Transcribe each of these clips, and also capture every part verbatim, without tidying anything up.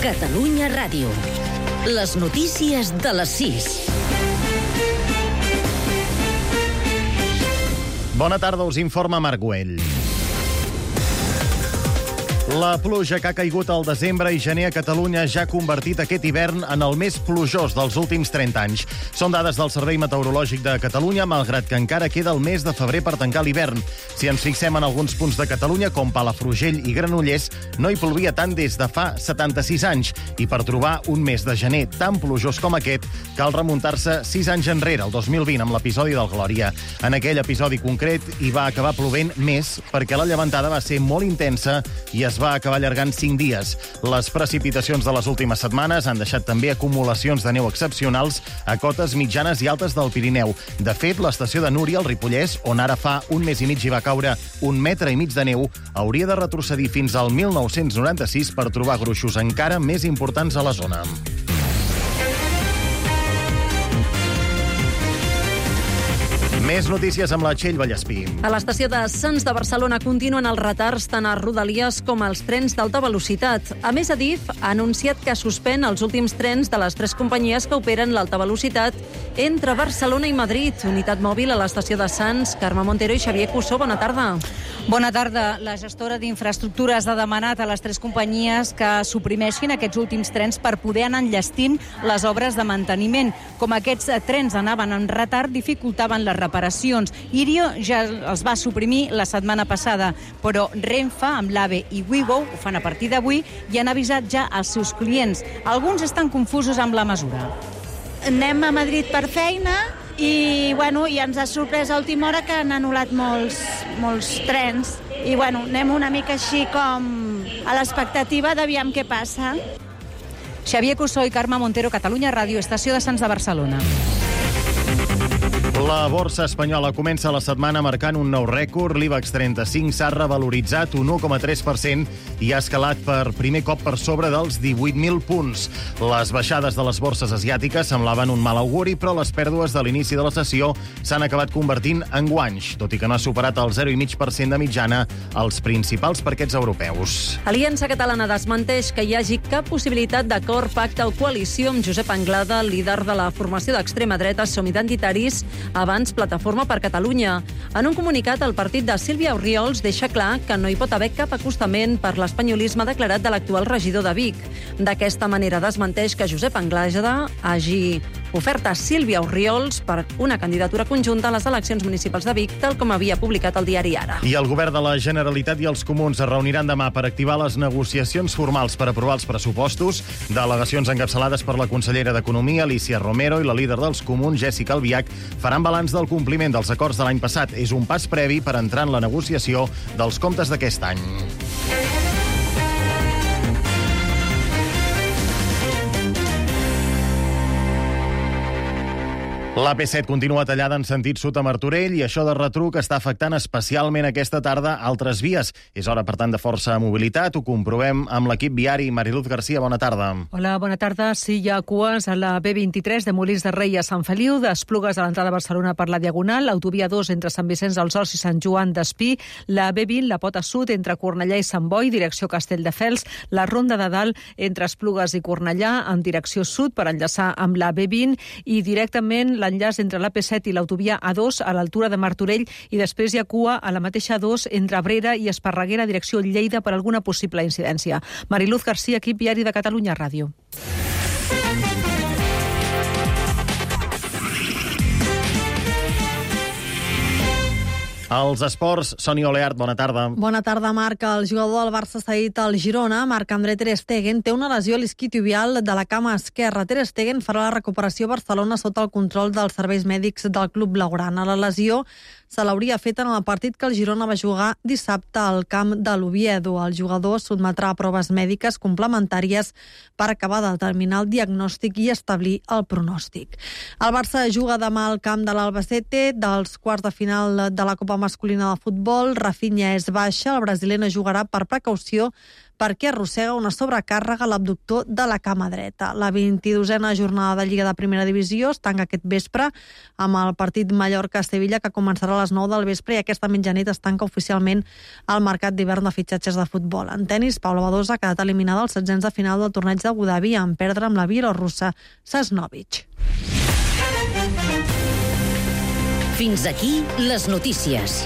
Catalunya Ràdio. Les notícies de les sis. Bona tarda, us informa Marc Güell. La pluja que ha caigut al desembre i gener a Catalunya ja ha convertit aquest hivern en el més plujós dels últims trenta anys. Són dades del Servei Meteorològic de Catalunya, malgrat que encara queda el mes de febrer per tancar l'hivern. Si ens fixem en alguns punts de Catalunya, com Palafrugell i Granollers, no hi plovia tant des de fa setanta-sis anys. I per trobar un mes de gener tan plujós com aquest, cal remuntar-se sis anys enrere, el dos mil vint, amb l'episodi del Glòria. En aquell episodi concret hi va acabar plovent més perquè la llevantada va ser molt intensa i es va acabar allargant cinc dies. Les precipitacions de les últimes setmanes han deixat també acumulacions de neu excepcionals a cotes mitjanes i altes del Pirineu. De fet, l'estació de Núria, al Ripollès, on ara fa un mes i mig hi va caure un metre i mig de neu, hauria de retrocedir fins al mil nou-cents noranta-sis per trobar gruixos encara més importants a la zona. Més notícies amb la Txell Vallespí. A l'estació de Sants de Barcelona continuen els retards tant a Rodalies com als trens d'alta velocitat. A més, Adif ha anunciat que suspèn els últims trens de les tres companyies que operen l'alta velocitat entre Barcelona i Madrid. Unitat mòbil a l'estació de Sants. Carme Montero i Xavier Cussó, bona tarda. Bona tarda. La gestora d'infraestructures ha demanat a les tres companyies que suprimeixin aquests últims trens per poder anar enllestint les obres de manteniment. Com aquests trens anaven en retard, dificultaven les reparacions. Irio ja els va suprimir la setmana passada, però Renfe, amb l'AVE i Wigo, ho fan a partir d'avui, i han avisat ja als seus clients. Alguns estan confusos amb la mesura. Anem a Madrid per feina i, bueno, i ens ha sorprès a última hora que han anul·lat molts, molts trens. I, bueno, anem una mica així com a l'expectativa d'aviam què passa. Xavier Cussó i Carme Montero, Catalunya Ràdio, estació de Sants de Barcelona. La borsa espanyola comença la setmana marcant un nou rècord. L'IBEX trenta-cinc s'ha revaloritzat un u coma tres per cent i ha escalat per primer cop per sobre dels divuit mil punts. Les baixades de les borses asiàtiques semblaven un mal auguri, però les pèrdues de l'inici de la sessió s'han acabat convertint en guanys, tot i que no ha superat el zero coma cinc per cent de mitjana als principals parquets europeus. Aliança Catalana desmenteix que hi hagi cap possibilitat d'acord, pacte o coalició amb Josep Anglada, líder de la formació d'extrema dreta Som Identitaris, abans Plataforma per Catalunya. En un comunicat, el partit de Sílvia Orriols deixa clar que no hi pot haver cap acostament per l'espanyolisme declarat de l'actual regidor de Vic. D'aquesta manera desmenteix que Josep Anglada hagi ofert a Sílvia Orriols per una candidatura conjunta a les eleccions municipals de Vic, tal com havia publicat el diari Ara. I el govern de la Generalitat i els comuns es reuniran demà per activar les negociacions formals per aprovar els pressupostos. Delegacions encapçalades per la consellera d'Economia, Alicia Romero, i la líder dels comuns, Jessica Albiach, faran balanç del compliment dels acords de l'any passat. És un pas previ per entrar en la negociació dels comptes d'aquest any. La P set continua tallada en sentit sud a Martorell i això de retruc està afectant especialment aquesta tarda altres vies. És hora, per tant, de força mobilitat. Ho comprovem amb l'equip viari. Mariluz Garcia, bona tarda. Hola, bona tarda. Sí, hi ha cues a la B vint-i-tres de Molins de Rei a Sant Feliu, d'Esplugues a l'entrada a Barcelona per la Diagonal, l'autovia dos entre Sant Vicenç dels Horts i Sant Joan d'Espí, la B vint, la Pota Sud entre Cornellà i Sant Boi, direcció Castelldefels, la Ronda de Dalt entre Esplugues i Cornellà en direcció sud per enllaçar amb la B vint i directament l'enllaç entre la P set i l'autovia A dos a l'altura de Martorell i després hi ha cua a la mateixa A dos entre Abrera i Esparreguera, direcció Lleida, per alguna possible incidència. Mariluz Garcia, equip viari de Catalunya Ràdio. Els esports, Sònia Oleart, bona tarda. Bona tarda, Marc. El jugador del Barça cedit al Girona, Marc-André Ter Stegen, té una lesió a l'isquiotibial de la cama esquerra. Ter Stegen farà la recuperació a Barcelona sota el control dels serveis mèdics del club blaugrana. La lesió se l'hauria fet en el partit que el Girona va jugar dissabte al camp de l'Oviedo. El jugador sotmetrà a proves mèdiques complementàries per acabar de determinar el diagnòstic i establir el pronòstic. El Barça juga demà al camp de l'Albacete dels quarts de final de la Copa masculina de futbol. Rafinha és baixa, el brasiler no jugarà per precaució perquè arrossega una sobrecàrrega a l'abductor de la cama dreta. La vint-i-dosena jornada de Lliga de Primera Divisió es tanca aquest vespre amb el partit Mallorca-Sevilla, que començarà a les nou del vespre, i aquesta mitjanit es tanca oficialment el mercat d'hivern de fitxatges de futbol. En tenis, Paula Badosa ha quedat eliminada als setzents de final del torneig d'Abu Dhabi en perdre amb la bielorrussa Sasnovich. Fins aquí les notícies.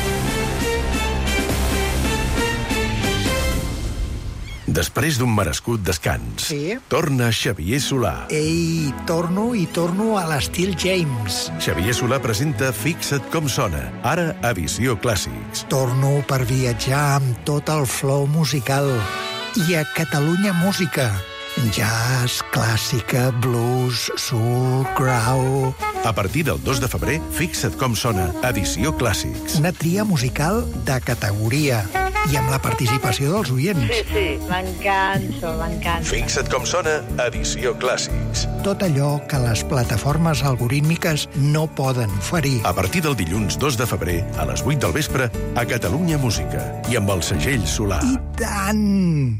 Després d'un merescut descans, Sí? torna Xavier Solà. Ei, torno i torno a l'estil James. Xavier Solà presenta Fixa't com sona, ara a Visió Clàssics. Torno per viatjar amb tot el flow musical. I a Catalunya Música. Jazz, clàssica, blues, soul, grau... A partir del dos de febrer, Fixa't com sona, edició Clàssics. Una tria musical de categoria i amb la participació dels oients. Sí, sí, m'encanto, m'encanto. Fixa't com sona, edició Clàssics. Tot allò que les plataformes algorítmiques no poden oferir. A partir del dilluns dos de febrer, a les vuit del vespre, a Catalunya Música. I amb el segell Solà. I tant!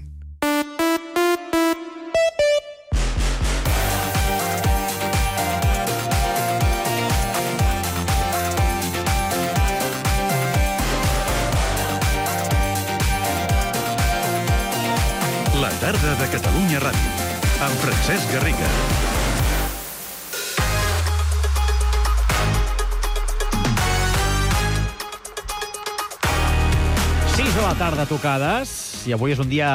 La tarda de Catalunya Ràdio, amb Francesc Garriga. sis de la tarda tocades, i avui és un dia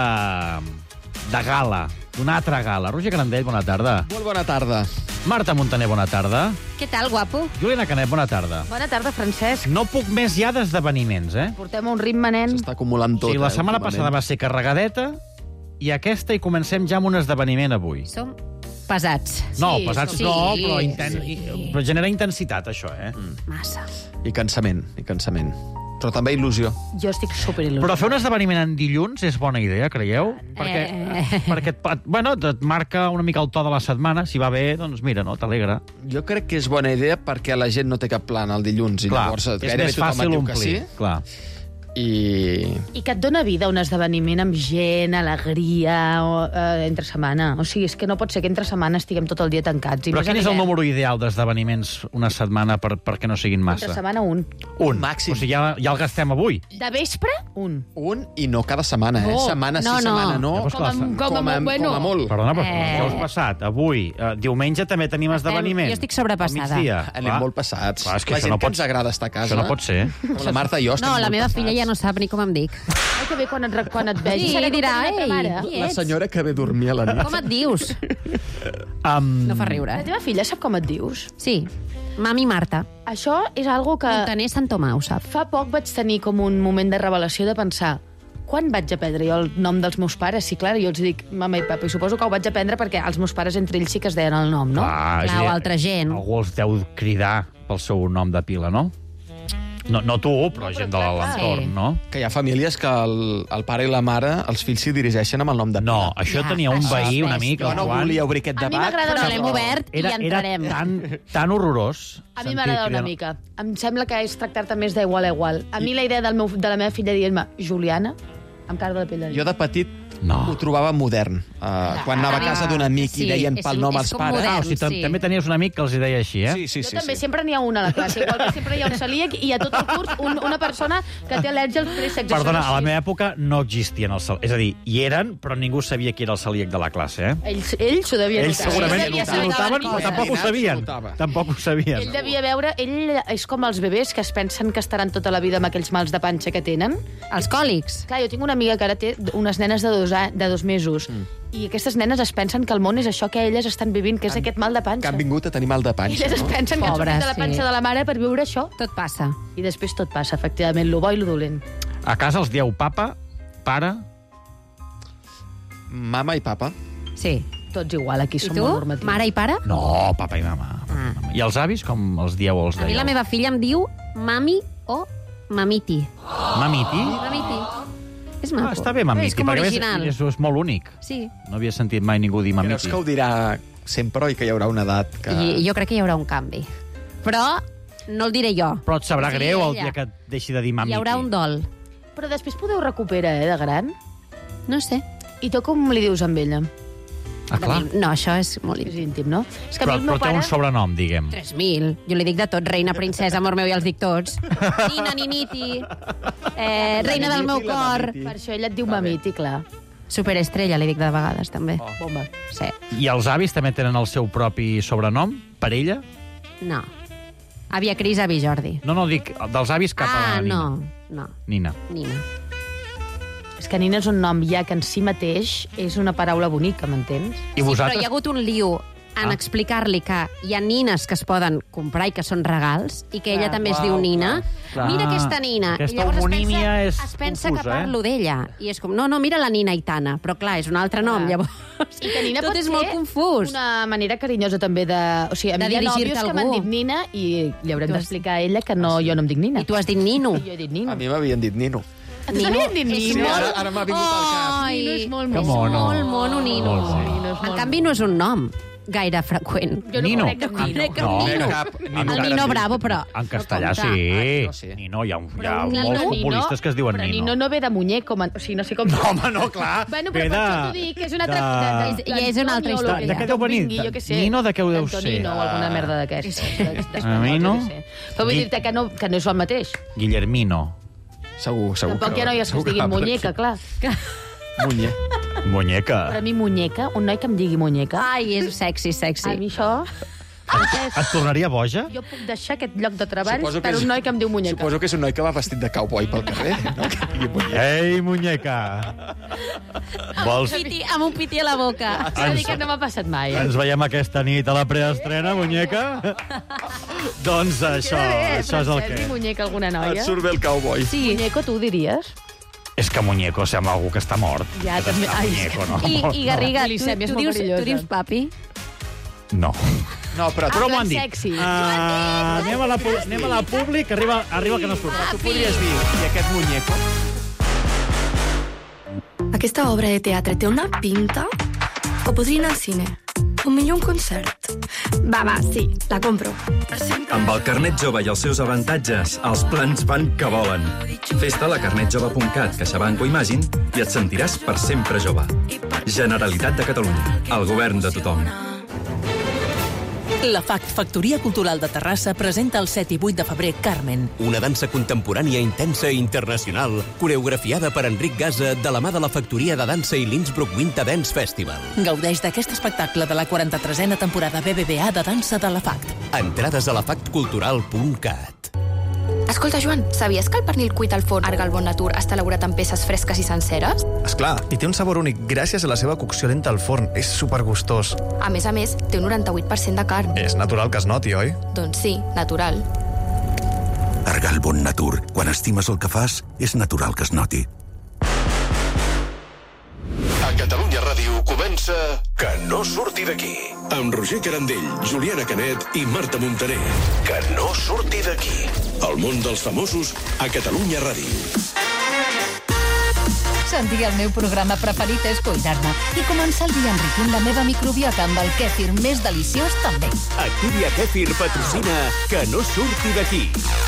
de gala, d'una altra gala. Roger Grandell, bona tarda. Molt bona tarda. Marta Montaner, bona tarda. Què tal, guapo? Juliana Canet, bona tarda. Bona tarda, Francesc. No puc més ja d'esdeveniments, eh? Portem un ritme, nen. S'està acumulant tot. Sí, la eh, setmana últimament. passada va ser carregadeta, i aquesta hi comencem ja amb un esdeveniment avui. Som pesats. No, Sí, pesats som- no, sí, però, inten... sí. però genera intensitat, això, eh? Massa. I cansament, i cansament. Però també il·lusió. Jo estic superil·lusionada. Però fer un esdeveniment en dilluns és bona idea, creieu? Perquè, Eh. perquè et, et- bueno, et marca una mica el to de la setmana. Si va bé, doncs mira, no, t'alegra. Jo crec que és bona idea perquè la gent no té cap plan el dilluns i Clar, llavors és gairebé més tothom et fàcil diu que omplir. sí. Clar. I... I que et dona vida un esdeveniment amb gent, alegria, o, eh, entre setmana. O sigui, és que no pot ser que entre setmana estiguem tot el dia tancats. I Però més quin és el anirem. número ideal d'esdeveniments una setmana per, perquè no siguin massa? Entre setmana, un. Un. Màxim. O sigui, ja, ja el gastem avui. De vespre, un. Un i no cada setmana, eh? No, Setmana sí, no, no. setmana no. Llavors, Com a, clar, com a, com a, bueno. com a molt. Perdona, però Eh. què us passat? Avui, eh, diumenge també tenim esdeveniment. jo estic sobrepassada. Al migdia. Anem Clar. molt passats. Clar, és que la això gent no que pot- ens agrada estar a casa. Això no pot ser. Com la Marta i jo estem No, la molt meva passats. filla ja no sap ni com em dic. Ai, que bé quan et, quan et vegi. Sí, Serà com dirà, una altra ei, mare. qui La ets? senyora que ve a dormir a la nit. Com et dius? Um, No fa riure. La teva filla sap com et dius? Sí, mami Marta. Això és algo que... Montaner Sant Tomà, ho sap. Fa poc vaig tenir com un moment de revelació de pensar quan vaig aprendre jo el nom dels meus pares? Sí, clar, jo els dic mama i papa, i suposo que ho vaig aprendre perquè els meus pares entre ells sí que es deien el nom, no? Clar, és a Clar, o dir, altra gent. Algú els deu cridar pel seu nom de pila, no? No, no tu, però gent de l'entorn, Sí. no? Que hi ha famílies que el, el pare i la mare, els fills s'hi dirigeixen amb el nom de No, pila. això Ja, tenia un això veí, és un amic, Jo el no Joan. volia obrir aquest A mi debat. m'agrada Però una l'hem mica. obert i Era, hi era entrarem. tan, tan horrorós. A mi sentir m'agrada una cridar- mica. Em sembla que és tractar-te més d'igual a igual. A mi la idea del meu, de la meva filla dient-me Juliana, em carga la pell de Jo de petit No. ho trobava modern. Uh, quan anava a casa d'un amic Sí, i deien és pel un- nom és als com pares. modern. Ah, o sigui, tam- Sí. també tenies un amic que els hi deia així, eh? Sí, sí, Jo sí. també, sí. sempre n'hi ha una a la classe, igual que sempre hi ha un celíac i a tot el curs un, una persona que té al·lèrgia als préssecs. Perdona, Això a la no meva època no existien els celíacs. És a dir, hi eren, però ningú sabia qui era el celíac de la classe, eh? Ells, ells s'ho devien Ells notar. segurament Ell devia ho saber notaven, que però coses. tampoc ho sabien. S'ho notava. Tampoc ho sabien. Ell devia veure... Ell és com els bebès que es pensen que estaran tota la vida amb aquells mals de panxa que tenen. Els còlics. Clar, jo tinc una amiga que ara té unes nenes de dos, a- de dos mesos Mm. i aquestes nenes es pensen que el món és això que elles estan vivint, que és aquest mal de Que panxa. han vingut a tenir mal de panxa. Elles es no? pensen que han Pobres, sortit de la panxa sí. de la mare per viure això. Tot passa. I després tot passa, efectivament, lo bo i lo dolent. A casa els dieu papa, pare... Mama i papa. Sí. Tots igual, aquí I som tu? molt normatius. Mare i pare? No, papa i mama. Ah. I els avis, com els dieu o els A mi deieu? la meva filla em diu mami o mamiti. Mamiti? Mamiti. És maco. Ah, està bé, mamiti, És com perquè a més original. és, és molt únic. Sí. No havia sentit mai ningú dir Creus mamiti. que ho dirà sempre i que hi haurà una edat que... I jo crec que hi haurà un canvi. Però no el diré jo. Però et sabrà Sí, greu el ella. dia que et deixi de dir mamiti. Hi haurà un dol. Però després podeu recuperar, eh, de gran? No sé. I tu com li dius amb ella? Ah, clar. No, això és molt És íntim, no? És que Però, a mi el meu però té pare... un sobrenom, diguem. tres mil. Jo li dic de tot. Reina, princesa, amor meu, i els dic tots. Nina, niniti, eh, reina del meu cor. Per això ella et diu mamiti, clar. Superestrella, li dic de vegades, també. Oh. Bomba. Sí. I els avis també tenen el seu propi sobrenom, per ella? No. Àvia Cris, avi Jordi. No, no, dic dels avis cap a Ah, la Nina. no, no. Nina. Nina. És que Nina és un nom ja que en si mateix és una paraula bonica, m'entens? I Sí, vosaltres... però hi ha hagut un liu en Ah. explicar-li que hi ha nines que es poden comprar i que són regals, i que ella Clar, també es uau, diu Nina. clar. Mira aquesta Nina. Aquesta I llavors es homonímia pensa, és es pensa confusa, que parlo eh? d'ella. I és com, no, no, mira la Nina Aitana. Però clar, és un altre nom, Clar. llavors... I que Nina Tot pot és ser molt confús. una manera carinyosa també de... O sigui, a mi De hi ha dirigir-te nòvios a que m'han algú. dit Nina i li haurem Tu has- d'explicar a ella que no, jo no em dic Nina. I tu has dit Nino. I jo he dit Nino. A mi m'havien dit Nino. A tu t'havien dit és Nino? Sí, ara, ara m'ha vingut al cap. Ai, Nino és molt és mono. molt mono, Nino. Molt mono. Nino és molt En canvi, no és un nom gaire freqüent. Jo no Nino. conec cap Nino. Crec que No. Nino. Cap, Nino El encara Nino sí. Bravo, però... En castellà, no sí. compta. no sé. Nino, hi ha, un, hi Però ha un molts Nino, futbolistes que es diuen però Nino. Nino no ve de muñeco, man... o sigui, no sé com... No, home, no, clar. Bueno, Ve però per de- això t'ho dic, que és una altra... de- de- de- Ja és una altra d'Antonio, història. De què deu venir? Vingui, jo què sé. Nino, de què ho deu ser? Antonino o alguna merda d'aquestes. A mi no. Però vull dir-te que no, que no és el mateix. Guillermino. Segur, segur. Tampoc hi ha noies que es segur diguin va per muñeca, aquí. clar. Munye. Muñeca. Per a mi, muñeca, un noi que em digui muñeca, Ai, és sexy, sexy. a mi això... Et tornaria boja? Jo puc deixar aquest lloc de treball Suposo que per és- un noi que em diu muñeca. Suposo que és un noi que va vestit de cowboy pel carrer, no? Que digui munye. Ei, muñeca. Vols... Piti, amb un piti a la boca. S'ha de dir que no m'ha passat mai. Eh? Ens veiem aquesta nit a la preestrena, muñeca? Doncs això, Queda bé, això és el Francesc, que... dir muñeca alguna noia. Et surt bé el cowboy. Sí. Muñeco, tu ho diries? És que muñeco sembla algú que està mort. Ja, Que també. està Ai, muñeco, no? I, i Garriga, La tu, glicèmia és tu, molt dius, perillosa. tu dius papi? No. No, però tu Però Ah, m'ho han dit. sexy. Uh, anem, a la, pu- anem a la públic, arriba, arriba que no surt. tu podries dir, i aquest muñeco? Aquesta obra de teatre té una pinta que podria anar al cine. O millor un concert. Va, va, sí, la compro. Per sempre. Amb el carnet jove i els seus avantatges, els plans van que volen. Fes-te a la carnet jove punt cat, CaixaBank o Imagine i et sentiràs per sempre jove. Generalitat de Catalunya, el govern de tothom. La F A C, Factoria Cultural de Terrassa, presenta el set i vuit de febrer Carmen. Una dansa contemporània intensa i internacional, coreografiada per Enric Gasa de la mà de la Factoria de Dansa i l'Innsbruck Winter Dance Festival. Gaudeix d'aquest espectacle de la quaranta-tresena temporada B B V A de dansa de la F A C. Entrades a la factcultural punt cat. Escolta, Joan, sabies que el pernil cuit al forn Arga al Bon Natur està elaborat amb peces fresques i senceres? Esclar, i té un sabor únic gràcies a la seva cocció lenta al forn. És supergustós. A més a més, té un noranta-vuit per cent de carn. És natural que es noti, oi? Doncs sí, natural. Argal Bon Natur. Quan estimes el que fas, és natural que es noti. A Catalunya Ràdio comença Que no surti d'aquí. Amb Roger Carandell, Juliana Canet i Marta Montaner. Que no surti d'aquí. El món dels famosos a Catalunya Ràdio. Sentir el meu programa preferit és cuidar-me i començar el dia enriquint la meva microbiota amb el kèfir més deliciós també. Activia Kèfir patrocina Que no surti d'aquí.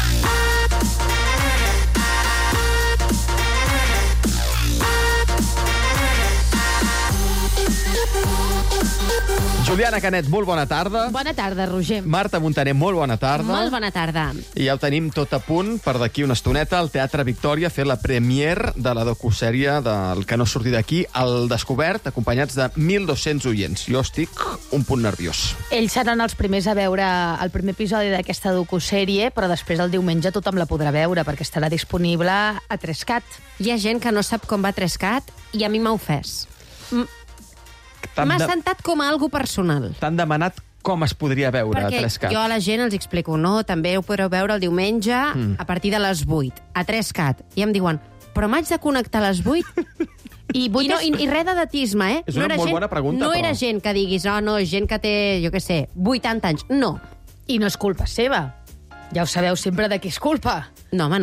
Juliana Canet, molt bona tarda. Bona tarda, Roger. Marta Montaner, molt bona tarda. Molt bona tarda. I ja ho tenim tot a punt per d'aquí una estoneta al Teatre Victòria fer la premier de la docusèrie del Que no surti d'aquí, al descobert, acompanyats de mil dos-cents oients. Jo estic un punt nerviós. Ells seran els primers a veure el primer episodi d'aquesta docusèrie, però després el diumenge tothom la podrà veure, perquè estarà disponible a tres cat. Hi ha gent que no sap com va tres cat i a mi m'ha ofès. M- M'ha de... sentat com a algo personal. T'han demanat com es podria veure a Perquè tres cat. jo a la gent els explico, no, també ho podreu veure el diumenge Mm. a partir de les vuit, a tres cat. I em diuen, però m'haig de connectar a les vuit? I, I, no, i, I res d'edatisme, eh? És una era molt gent, bona pregunta, No però. era gent que diguis, oh, no, gent que té, jo què sé, vuitanta anys. No. I no és culpa seva. Ja ho sabeu sempre de qui és culpa. No, home, no.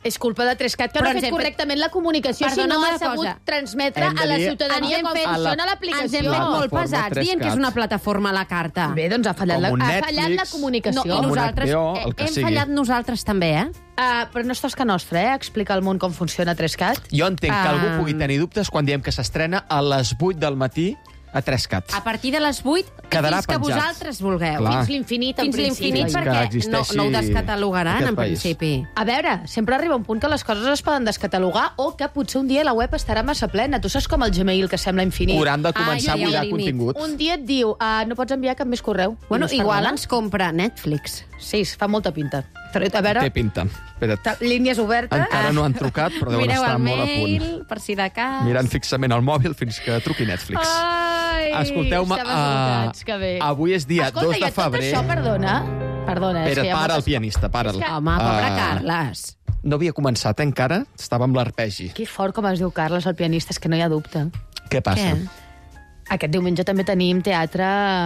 És culpa de Trescat, que Però no ha ens fet hem fet- correctament la comunicació, si Perdona'm no ha una sabut cosa. transmetre Hem de a la dir- ciutadania Ens hem com fet- funciona Ens hem l'aplicació. fet molt Plataforma pesats, dient que és Trescat. una plataforma a la carta. Bé, doncs ha fallat, Com la, un ha Netflix, fallat la comunicació. No, i Com un nosaltres H B O, el que hem sigui. fallat nosaltres també, eh? Uh, però no és tasca nostra, eh? Explicar al món com funciona Trescat. Jo entenc que Ah. algú pugui tenir dubtes quan diem que s'estrena a les vuit del matí a Trescat. A partir de les vuit, Quedarà fins que penjat. vosaltres vulgueu. Clar. Fins l'infinit, en Fins principi. l'infinit, Fins que perquè no, existeixi no ho descatalogaran, aquest en país. principi. A veure, sempre arriba un punt que les coses es poden descatalogar o que potser un dia la web estarà massa plena. Tu saps com el Gmail, que sembla infinit. Hauran de començar Ah, ja hi ha a buidar un límit. contingut. Un dia et diu, uh, no pots enviar cap més correu. Bueno, I no es igual perdona. ens compra Netflix. Sí, es fa molta pinta. Però, a veure, Té pinta. Espera't. ta- línies obertes. Encara no han trucat, però deuen Mireu estar el molt a punt. mail, per si de cas. Mirant fixament el mòbil fins que truqui Netflix. Ai, Escolteu-me, estem uh, esgotats, que bé. avui és dia Escolta, dos de i a tot febrer. això, perdona, perdona. és Espera, que hi ha para el moltes- pianista, para'l. És que- Home, pobre Ah, Carles. No havia començat, eh, encara? Estava amb l'arpegi. Que fort com es diu Carles, el pianista, és que no hi ha dubte. Què passa? Què? Aquest diumenge també tenim teatre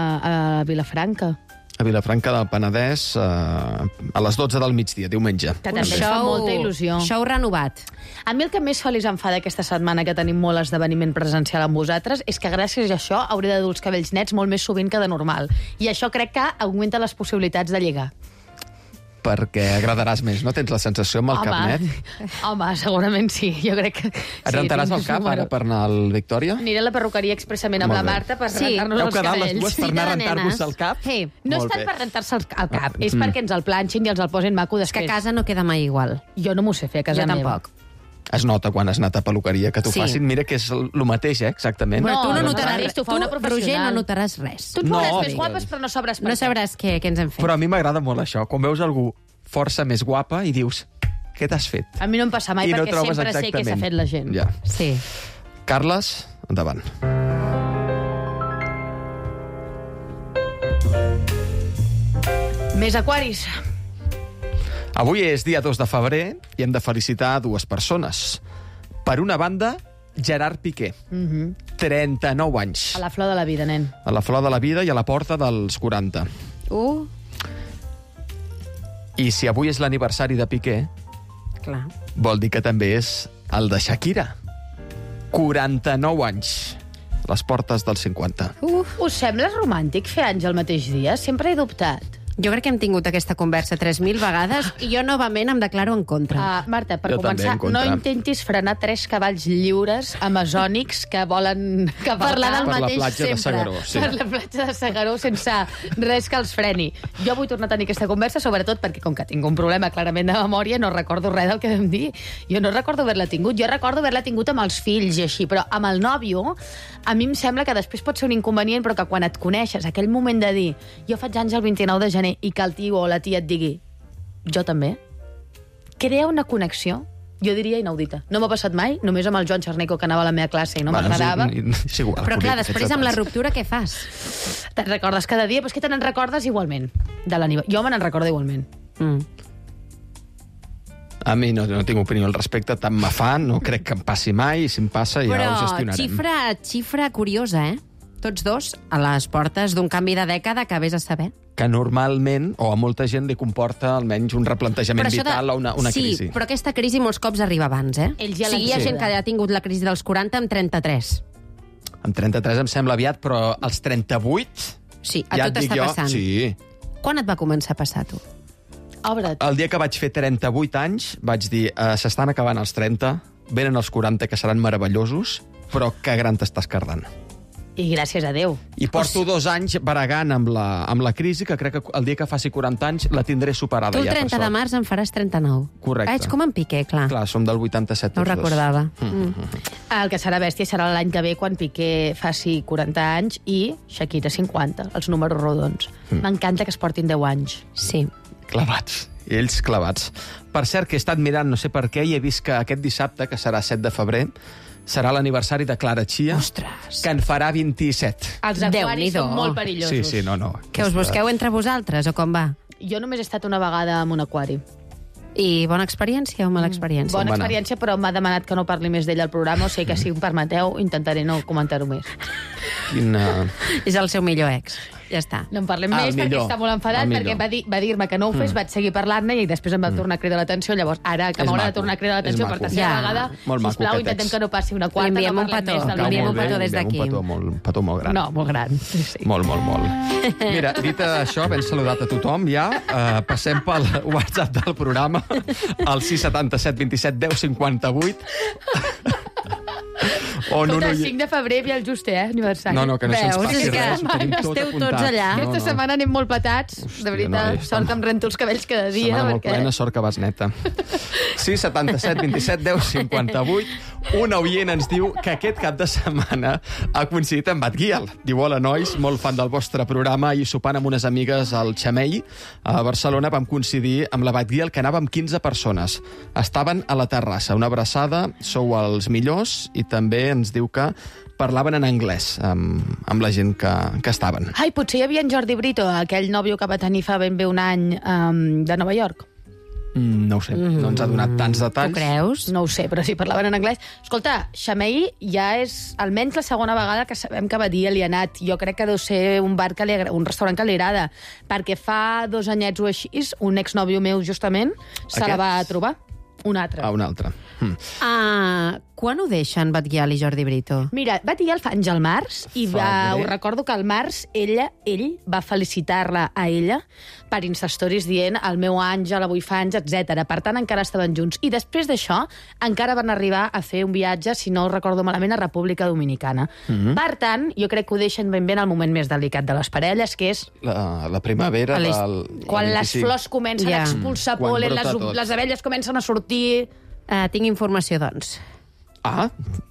a Vilafranca, A Vilafranca del Penedès, eh, a les dotze del migdia, diumenge. que també ens fa molta il·lusió. Show renovat. A mi el que més feliç em fa d'aquesta setmana que tenim molt esdeveniment presencial amb vosaltres és que gràcies a això hauré de dur els cabells nets molt més sovint que de normal. I això crec que augmenta les possibilitats de lligar. Perquè agradaràs més, no? Tens la sensació amb el cap net? Home, segurament sí. Jo crec que... Et rentaràs el cap ara per anar al Victòria? Aniré a la perruqueria expressament amb Molt la bé. Marta per Sí. rentar-nos Heu els quedat les cabells. dues per anar a rentar-vos el cap? Sí. No és Molt tant bé. per rentar-se el, el cap, és Mm. perquè ens el planxin i ens el posin maco És que després. a casa no queda mai igual. Jo no m'ho sé fer a casa Jo meva. tampoc. Es nota quan has anat a peluqueria que t'ho Sí. facin. Mira que és el el mateix, eh? Exactament. Bueno, tu no no, notaràs no, res. t'ho Tu, fa una professional. Roger, no notaràs res. Tu et No, veuràs més sí. guapes, però no sabràs per No què. sabràs què, què ens hem fet. Però a mi m'agrada molt això, quan veus algú força més guapa i dius, què t'has fet? A mi no em passa mai I no perquè trobes sempre sé què s'ha exactament. fet la gent. Ja. Sí. Carles, endavant. Més aquaris. Avui és dia dos de febrer i hem de felicitar dues persones. Per una banda, Gerard Piqué, Mhm. trenta-nou anys. A la flor de la vida, nen. A la flor de la vida i a la porta dels quaranta. Uh, I si avui és l'aniversari de Piqué, clar. vol dir que també és el de Shakira. quaranta-nou anys. A les portes dels cinquanta. Uh. Us sembla romàntic fer anys el mateix dia? Sempre he dubtat. Jo crec que hem tingut aquesta conversa tres mil vegades i jo novament em declaro en contra. Uh, Marta, per Jo també, començar, en contra. no intentis frenar tres cavalls lliures amazònics que volen cavalcar. Parlar del Per la mateix platja de sempre. Segaró, sí. Per la platja de Segaró sense res que els freni. Jo vull tornar a tenir aquesta conversa, sobretot perquè, com que tinc un problema clarament de memòria, no recordo res del que vam dir. Jo no recordo haver-la tingut. Jo recordo haver-la tingut amb els fills i així, però amb el nòvio, a mi em sembla que després pot ser un inconvenient, però que quan et coneixes, aquell moment de dir jo faig anys el vint-i-nou de gener i que el tio o la tia et digui jo també, crea una connexió, jo diria inaudita. No m'ha passat mai, només amb el Joan Xarneco, que anava a la meva classe i no Bueno, m'agradava. és, és igual. Però clar, Julià, després aquests amb la detalls. ruptura què fas? Te'n recordes cada dia, però és que te n'en recordes igualment. De l'aniversari. Jo me n'en recordo igualment. Mm. A mi no, no tinc opinió al respecte, tant me fa, no crec que em passi mai, i si em passa ja Però ho gestionarem. xifra, xifra curiosa, eh? Tots dos a les portes d'un canvi de dècada que vés a saber. Que normalment, o a molta gent, li comporta almenys un replantejament això de- vital o una, una sí, crisi. però aquesta crisi molts cops arriba abans, eh? Ells ja o sigui, hi ha l'han gent que ha tingut la crisi dels quaranta amb trenta-tres. Amb trenta-tres em sembla aviat, però als trenta-vuit... Sí, a ja tot et dic està jo, passant. Sí. Quan et va començar a passar, tu? Obre't. El dia que vaig fer trenta-vuit anys, vaig dir, eh, s'estan acabant els trenta, venen els quaranta, que seran meravellosos, però que gran t'estàs cardant. I gràcies a Déu. I porto dos anys bregant amb la, amb la crisi, que crec que el dia que faci quaranta anys la tindré superada Tu el ja, per trenta de sort. març en faràs trenta-nou. Correcte. Ah, ets com en Piqué, clar. Clar, som del vuitanta-set No ho tots dos. recordava. Mm. El que serà bèstia serà l'any que ve quan Piqué faci quaranta anys i Shakira cinquanta, els números rodons. Mm. M'encanta que es portin deu anys. Sí. Clavats. I ells clavats. Per cert, que he estat mirant, no sé per què, i he vist que aquest dissabte, que serà set de febrer, serà l'aniversari de Clara Chia, Ostres. que en farà vint-i-set. Els aquaris Déu-n'hi-do. són molt perillosos. Sí, sí, no, no. Que us busqueu entre vosaltres, o com va? Jo només he estat una vegada en un aquari. I bona experiència o mala experiència? Bona va anar? experiència, però m'ha demanat que no parli més d'ell al programa, o sigui que si em permeteu intentaré no comentar-ho més. Quina... És el seu millor ex. Ja està. No en parlem Ah, més el perquè millor. està molt enfadat, El perquè millor. va dir- va dir-me que no ho fes, Mm. vaig seguir parlant-ne i després em va tornar a cridar l'atenció. Llavors, ara que És m'haurà de maco. tornar a cridar És l'atenció per maco. tercera Ja. vegada, Molt maco, sisplau, aquest intentem ex. que no passi una quarta, Li enviem no un parlem petó. més del Li enviem meu. un petó des Li enviem d'aquí. Un petó molt, un petó molt gran. No, molt gran. Sí, sí. Molt, molt, molt. Mira, dit això, ben saludat a tothom ja. Uh, passem pel WhatsApp del programa, el sis setanta set vint set deu cinquanta vuit. On Escolta, un el oient- cinc de febrer ve el Juste, eh, aniversari. No, no, que no se'ns Veus? passi És que res, ho tenim tot esteu apuntat. tots allà. No, Aquesta no. setmana anem molt patats, de veritat. noi, Sort que em rento els cabells cada dia. Setmana molt perquè... plena, sort que vas neta. sis setanta set vint set deu cinquanta vuit. Un oient ens diu que aquest cap de setmana ha coincidit amb Batguiel. Diu, hola, nois, molt fan del vostre programa i sopant amb unes amigues al Xamei, a Barcelona, vam coincidir amb la Batguiel, que anava amb quinze persones. Estaven a la terrassa. Una abraçada, sou els millors, i també ens diu que parlaven en anglès amb, amb la gent que, que estaven. Ai, potser hi havia en Jordi Brito, aquell nòvio que va tenir fa ben bé un any um, de Nova York. Mm, no ho sé, no ens ha donat tants detalls. Tu creus? No ho sé, però sí, parlaven en anglès. Escolta, Xamei ja és almenys la segona vegada que sabem que Badia li ha anat. Jo crec que deu ser un bar que li agra... un restaurant que li agrada, perquè fa dos anyets o així, un exnòvio meu, justament, se la Aquest? va trobar. Un altre. Ah, un altre. Mm. Ah, quan ho deixen Batguiel i Jordi Brito? Mira, Batguiel fa anys al març i va, Febrer. ho recordo que al març ella, ell va felicitar-la a ella per Instastories dient el meu àngel, avui fa anys, etcètera. Per tant, encara estaven junts. I després d'això, encara van arribar a fer un viatge, si no ho recordo malament, a República Dominicana. Mhm. Per tant, jo crec que ho deixen ben bé en el moment més delicat de les parelles, que és La, la primavera A les- del... quan del les vint-i-cinc. flors comencen Ja. a expulsar Quan pol·len, brota les, tot. les abelles comencen a sortir... Uh, tinc informació, doncs. Ah,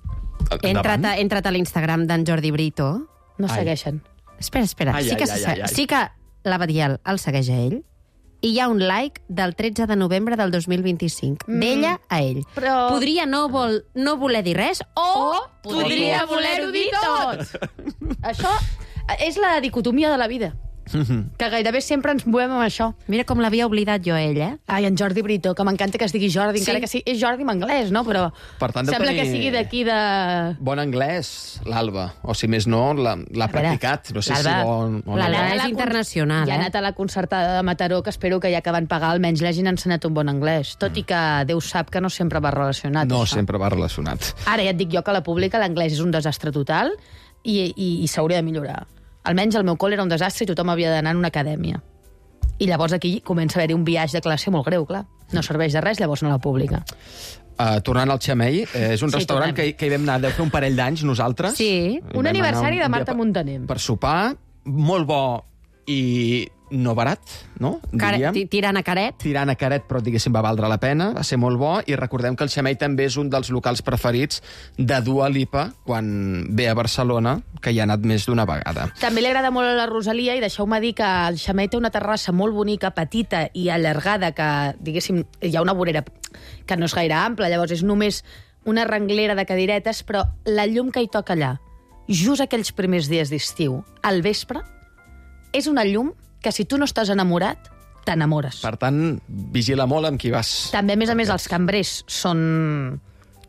He entrat, a, he entrat a l'Instagram d'en Jordi Brito. No Ai. segueixen. Espera, espera. Ai, sí, ai, que ai, se- ai, ai. sí que la Batguiel el segueix a ell i hi ha un like del tretze de novembre del dos mil vint-i-cinc, Mm. d'ella a ell. Però... Podria no, vol, no voler dir res o, O podria voler-ho dir tot. Això és la dicotomia de la vida, que gairebé sempre ens movem amb això. Mira com l'havia oblidat jo a ell, eh? Ai, en Jordi Brito, que m'encanta que es digui Jordi, Sí. encara que sí, és Jordi en anglès, no? Però Per tant, deu sembla tenir- que sigui d'aquí de... Bon anglès, l'Alba. O si més no, l'ha l'ha practicat. No sé si l'Alba- bon o no. l'Alba Ha anat a és la con- internacional, I ha eh? anat a la concertada de Mataró, que espero que ja que van pagar almenys l'hagin ensenyat un bon anglès, tot i que Déu sap que no sempre va relacionat. No això. sempre va relacionat. Ara ja et dic jo que a la pública l'anglès és un desastre total i, i, i s'hauria de millorar. Almenys el meu col era un desastre i tothom havia d'anar en una acadèmia. I llavors aquí comença a haver-hi un viatge de classe molt greu, clar. No serveix de res, llavors no a la pública. Uh, tornant al Xamei, eh, és un Sí, restaurant tornem. que, que hi vam anar, deu fer un parell d'anys nosaltres. Sí, I un vam aniversari anar de un dia Marta per- Montaner. Per sopar, molt bo i no barat, no? Care, Diríem. ti- tirant a caret. Tirant a caret, però diguéssim va valdre la pena, va ser molt bo, i recordem que el Xamei també és un dels locals preferits de Dua Lipa quan ve a Barcelona, que hi ha anat més d'una vegada. També li agrada molt a la Rosalia i deixeu-me dir que el Xamei té una terrassa molt bonica, petita i allargada, que, diguéssim, hi ha una vorera que no és gaire ampla, llavors és només una renglera de cadiretes, però la llum que hi toca allà, just aquells primers dies d'estiu, al vespre, és una llum que si tu no estàs enamorat, t'enamores. Per tant, vigila molt amb qui vas. També, a més a més, els cambrers són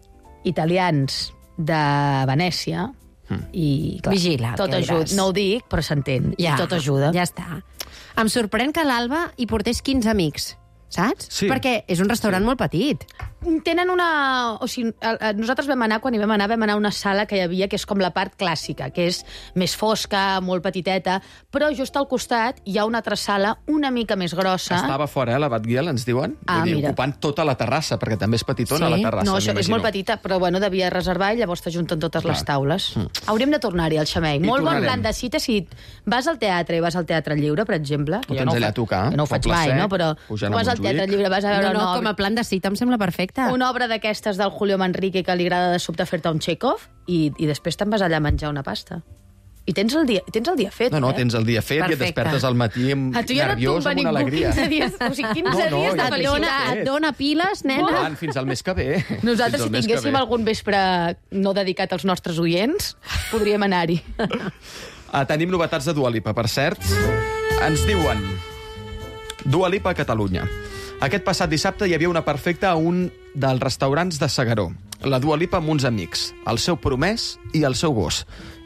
italians de Venècia i, clar, Vigila, tot que ajuda. diràs. No ho dic, però s'entén. Ja, I tot ajuda. Ja està. Em sorprèn que l'Alba hi portés quinze amics, saps? Sí. Perquè és un restaurant molt petit. Tenen una... O sigui, el- el- nosaltres vam anar, quan hi vam anar, vam anar a una sala que hi havia, que és com la part clàssica, que és més fosca, molt petiteta, però just al costat hi ha una altra sala una mica més grossa. Estava fora, eh, la Batguiel, ens diuen? Ah, Vull dir, mira. ocupant tota la terrassa, perquè també és petitona, la terrassa, No, això és m'imagino. molt petita, però bueno, devia reservar i llavors t'ajunten totes Clar. les taules. Mm. Hauríem de tornar-hi al Xamei. Hi Molt bon tornarem. plan de cita si vas al teatre i vas al Teatre Lliure, per exemple. O Jo tens no ho allà fa- a tocar, Jo no ho faig Poble mai, Sec, no? Però pujant tu a vas al Montjuïc. Teatre Lliure, vas a veure No, no, una com obra, a plan de cita em sembla perfecte. una obra d'aquestes del Julio Manrique que li agrada de sobte fer-te un check-off i, i després te'n vas allà a menjar una pasta. I tens el dia, tens el dia fet, No, no, eh? tens el dia fet i et Perfecte. despertes al matí amb A tu ja no et nerviós, tomba amb una ningú alegria. quinze dies, o sigui, quinze No, no, dies de ja Et dona, felicitat. et dona piles, nena? Endavant, fins al mes que ve. Nosaltres, Fins si al mes que tinguéssim ve. algun vespre no dedicat als nostres oients, podríem anar-hi. Uh, tenim novetats de Dua Lipa, per cert. Ens diuen Dua Lipa a Catalunya. Aquest passat dissabte hi havia una perfecta a un dels restaurants de Segaró. La Dua Lipa amb uns amics, el seu promès i el seu gos.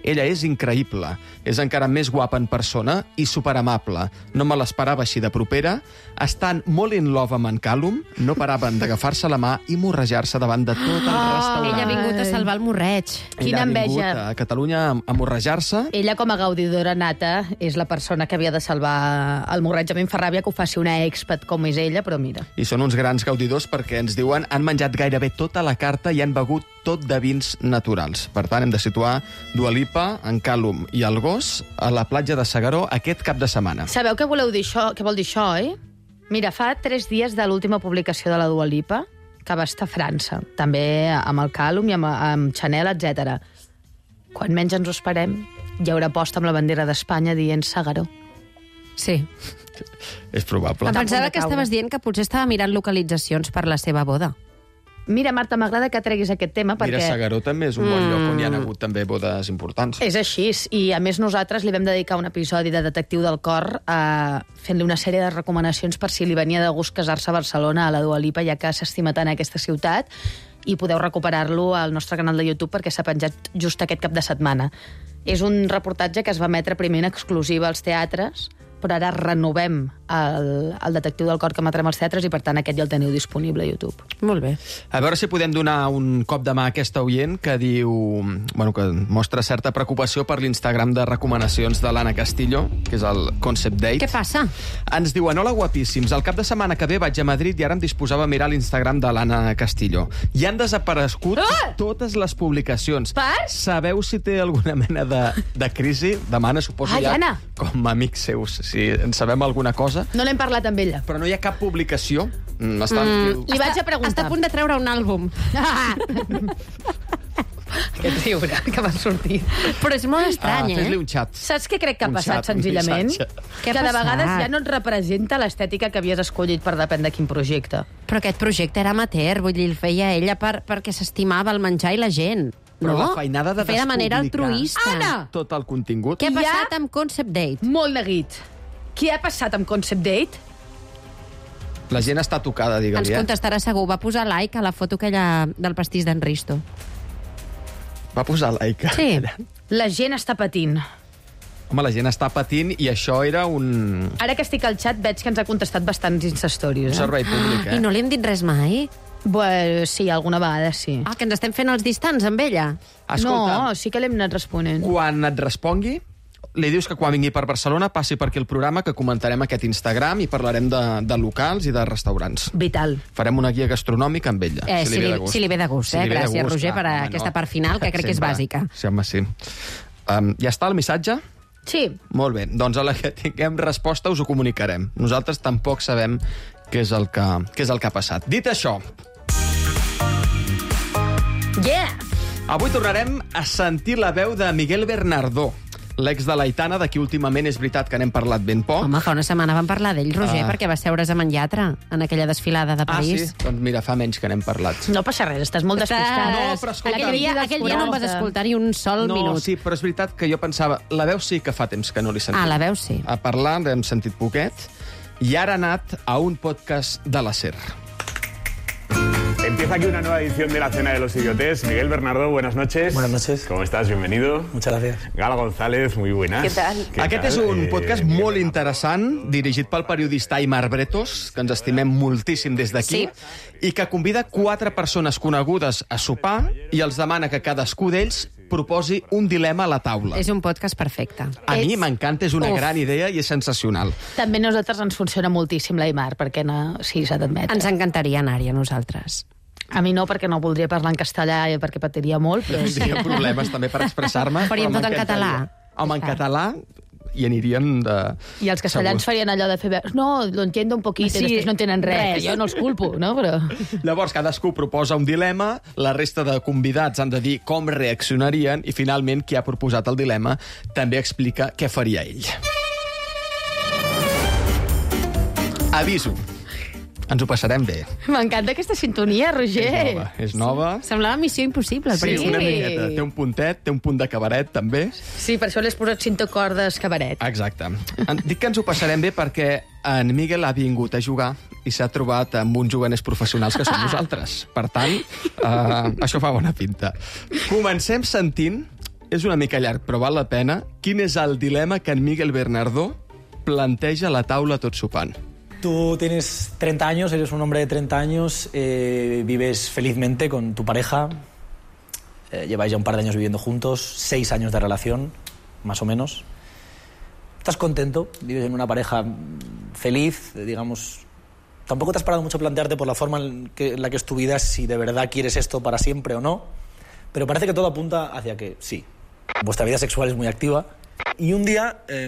Ella és increïble. És encara més guapa en persona i superamable. No me l'esperava així de propera. Estan molt in love amb en Callum. No paraven d'agafar-se la mà i morrejar-se davant de tot el restaurant. Ella ha vingut a salvar el morreig. Quina Ella ha enveja. vingut a Catalunya a morrejar-se. Ella, com a gaudidora nata, és la persona que havia de salvar el morreig. A mi em fa ràbia que ho faci una expat com és ella, però mira. I són uns grans gaudidors perquè ens diuen han menjat gairebé tota la carta i han begut tot de vins naturals. Per tant, hem de situar Dua Lipa, en Callum i el gos a la platja de S'Agaró aquest cap de setmana. Sabeu què voleu dir això? Què vol dir això, oi? Mira, fa tres dies de l'última publicació de la Dua Lipa, que va estar a França, també amb el Callum i amb, amb Chanel, etcètera. Quan menys ens ho esperem, hi haurà posta amb la bandera d'Espanya dient S'Agaró. Sí. És probable. Em pensava que estaves dient que potser estava mirant localitzacions per la seva boda. Mira, Marta, m'agrada que treguis aquest tema perquè... Mira, S'Agaró també és un bon Mm. lloc on hi ha hagut també bodes importants. És així, i a més nosaltres li vam dedicar un episodi de Detectiu del Cor a fent-li una sèrie de recomanacions per si li venia de gust casar-se a Barcelona, a la Dua Lipa, ja que s'estima tant aquesta ciutat, i podeu recuperar-lo al nostre canal de YouTube perquè s'ha penjat just aquest cap de setmana. És un reportatge que es va emetre primer en exclusiva als teatres, però ara renovem el, el Detectiu del Cor que emetrem als teatres i, per tant, aquest ja el teniu disponible a YouTube. Molt bé. A veure si podem donar un cop de mà a aquesta oient que diu... Bueno, que mostra certa preocupació per l'Instagram de recomanacions de l'Anna Castillo, que és el Concept Date. Què passa? Ens diuen, hola guapíssims, el cap de setmana que ve vaig a Madrid i ara em disposava a mirar l'Instagram de l'Anna Castillo. I han desaparegut ah! totes les publicacions. Per? Sabeu si té alguna mena de, de crisi? Demana, suposo, Ai, ja, Anna. com a amics seus, si en sabem alguna cosa. No l'hem parlat amb ella. Però no hi ha cap publicació. Mm, està... Mm, Li vaig a preguntar. Està a punt de treure un àlbum. Aquest riure que va sortir. Però és molt estrany, ah, Fes-li eh? un xat. Saps què crec que ha Un passat, xat, un senzillament? missatge. Què ha que de passat? vegades ja no et representa l'estètica que havies escollit per depèn de quin projecte. Però aquest projecte era amateur, vull dir, el feia ella per, perquè s'estimava el menjar i la gent. Però no? la feinada de Feia de manera despublicar altruista. Anna! tot el contingut. Què ha Hi ha- passat amb Concept Date? Molt neguit. Què ha passat amb Concept Date? La gent està tocada, Ens digue-li, eh? contestarà segur. Va posar like a la foto aquella del pastís d'en Risto. Va posar like. Sí. La gent està patint. Home, la gent està patint i això era un, Ara que estic al xat veig que ens ha contestat bastants instastories. un Eh? servei públic, eh? I no li hem dit res mai? Bueno, sí, alguna vegada sí. Ah, que ens estem fent els distants amb ella? Escolta, No, sí que l'hem anat responent. quan et respongui, li dius que quan vingui per Barcelona passi per aquí el programa, que comentarem aquest Instagram i parlarem de, de locals i de restaurants. Vital. Farem una guia gastronòmica amb ella. Eh, si, li, ve de gust. si li ve de gust, Si eh? li ve de Gràcies, gust, Roger, clar, per home, aquesta no. part final, que crec que és Sempre. bàsica. Sí, home, sí. Um, ja està el missatge? Sí. Molt bé, doncs a la que tinguem resposta us ho comunicarem. Nosaltres tampoc sabem què és el que, què és el que ha passat. Dit això, Yeah! avui tornarem a sentir la veu de Miguel Bernardó, l'ex de l'Aitana, de qui últimament és veritat que n'hem parlat ben poc. Home, fa una setmana vam parlar d'ell, Roger, Ah. perquè va seure's amb en Llatra en aquella desfilada de Ah, París. sí? Doncs mira, fa menys que n'hem parlat. No passa res, estàs molt despistat. No, però escolta- Aquell dia, aquell dia no em vas escoltar ni un sol no, minut. sí, però és veritat que jo pensava... La veu sí que fa temps que no l'he sentit. Ah, la veu sí. A parlar l'hem sentit poquet. I ara ha anat a un podcast de la SER. Empieza aquí una nueva edición de La Cena de los Idiotes. Miguel Bernardo, buenas noches. Buenas noches. ¿Cómo estás? Bienvenido. Muchas gracias. Gala González, muy buenas. ¿Qué tal? ¿Qué Aquest tal? és un Eh, podcast molt interessant, dirigit pel periodista Aimar Bretos, que ens estimem moltíssim des d'aquí, Sí. i que convida quatre persones conegudes a sopar i els demana que cadascú d'ells proposi un dilema a la taula. És un podcast perfecte. A mi Ets- m'encanta, és una Uf. gran idea i és sensacional. També a nosaltres ens funciona moltíssim l'Aimar, perquè no... sí, s'ha d'admetre. Ens encantaria anar-hi a nosaltres. A mi no, perquè no voldria parlar en castellà i perquè patiria molt, però... Tindria problemes també per expressar-me. Faríem però tot en m'encantaria. català. Home, en català hi anirien de... I els castellans segur. farien allò de fer... veure, No, lo entiendo un poquito, Sí, i després no entenen res. res. Que jo no els culpo, no? Però... Llavors, cadascú proposa un dilema, la resta de convidats han de dir com reaccionarien i, finalment, qui ha proposat el dilema també explica què faria ell. Aviso. Ens ho passarem bé. M'encanta aquesta sintonia, Roger. És nova, és nova. Semblava missió impossible al Sí, principi. una miqueta. Té un puntet, té un punt de cabaret, també. Sí, per això l'he posat cinto cordes cabaret. Exacte. En- Dic que ens ho passarem bé perquè en Miguel ha vingut a jugar i s'ha trobat amb uns jugadors professionals que som nosaltres. Per tant, uh, això fa bona pinta. Comencem sentint és una mica llarg, però val la pena. Quin és el dilema que en Miguel Bernardó planteja a la taula tot sopant? Tú tienes treinta años, eres un hombre de treinta años, eh, vives felizmente con tu pareja, eh, lleváis ya un par de años viviendo juntos, seis años de relación, más o menos. ¿Estás contento? Vives en una pareja feliz, eh, digamos... Tampoco te has parado mucho a plantearte por la forma en, que, en la que es tu vida si de verdad quieres esto para siempre o no, pero parece que todo apunta hacia que sí. Vuestra vida sexual es muy activa y un día... Eh,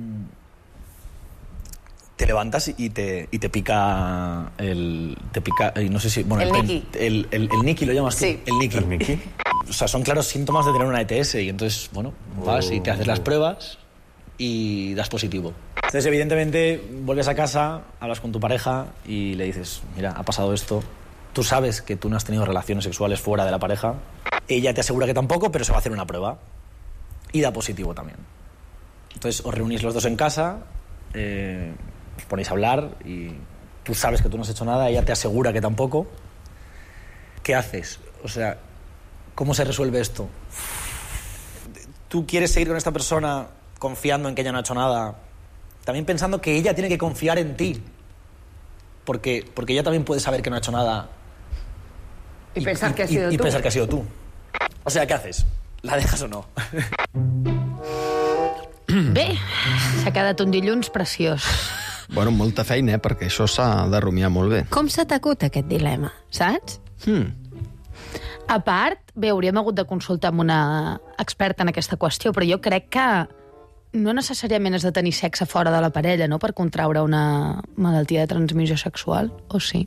te levantas y te, y te pica el... Te pica, no sé si... Bueno, el, el Niki. El, el, el Niki, ¿lo llamas tú? Sí. El Niki. ¿El Niki? O sea, son claros síntomas de tener una E T S y entonces, bueno, vas y te haces las pruebas y das positivo. Entonces, evidentemente, vuelves a casa, hablas con tu pareja y le dices, mira, ha pasado esto. Tú sabes que tú no has tenido relaciones sexuales fuera de la pareja. Ella te asegura que tampoco, pero se va a hacer una prueba. Y da positivo también. Entonces, os reunís los dos en casa... Eh, os ponéis a hablar y tú sabes que tú no has hecho nada, ella te asegura que tampoco. ¿Qué haces? O sea, ¿cómo se resuelve esto? ¿Tú quieres seguir con esta persona confiando en que ella no ha hecho nada? También pensando que ella tiene que confiar en ti. Porque, porque ella también puede saber que no ha hecho nada. Y, y pensar que ha sido y, tú. Y pensar que ha sido tú. O sea, ¿qué haces? ¿La dejas o no? Bé, s'ha quedat un dilluns preciós. Bueno, molta feina, eh? Perquè això s'ha de rumiar molt bé. Com s'ha tacut aquest dilema, saps? Hmm. A part, bé, hauríem hagut de consultar amb una experta en aquesta qüestió, però jo crec que no necessàriament has de tenir sexe fora de la parella, no?, per contraure una malaltia de transmissió sexual, o sí?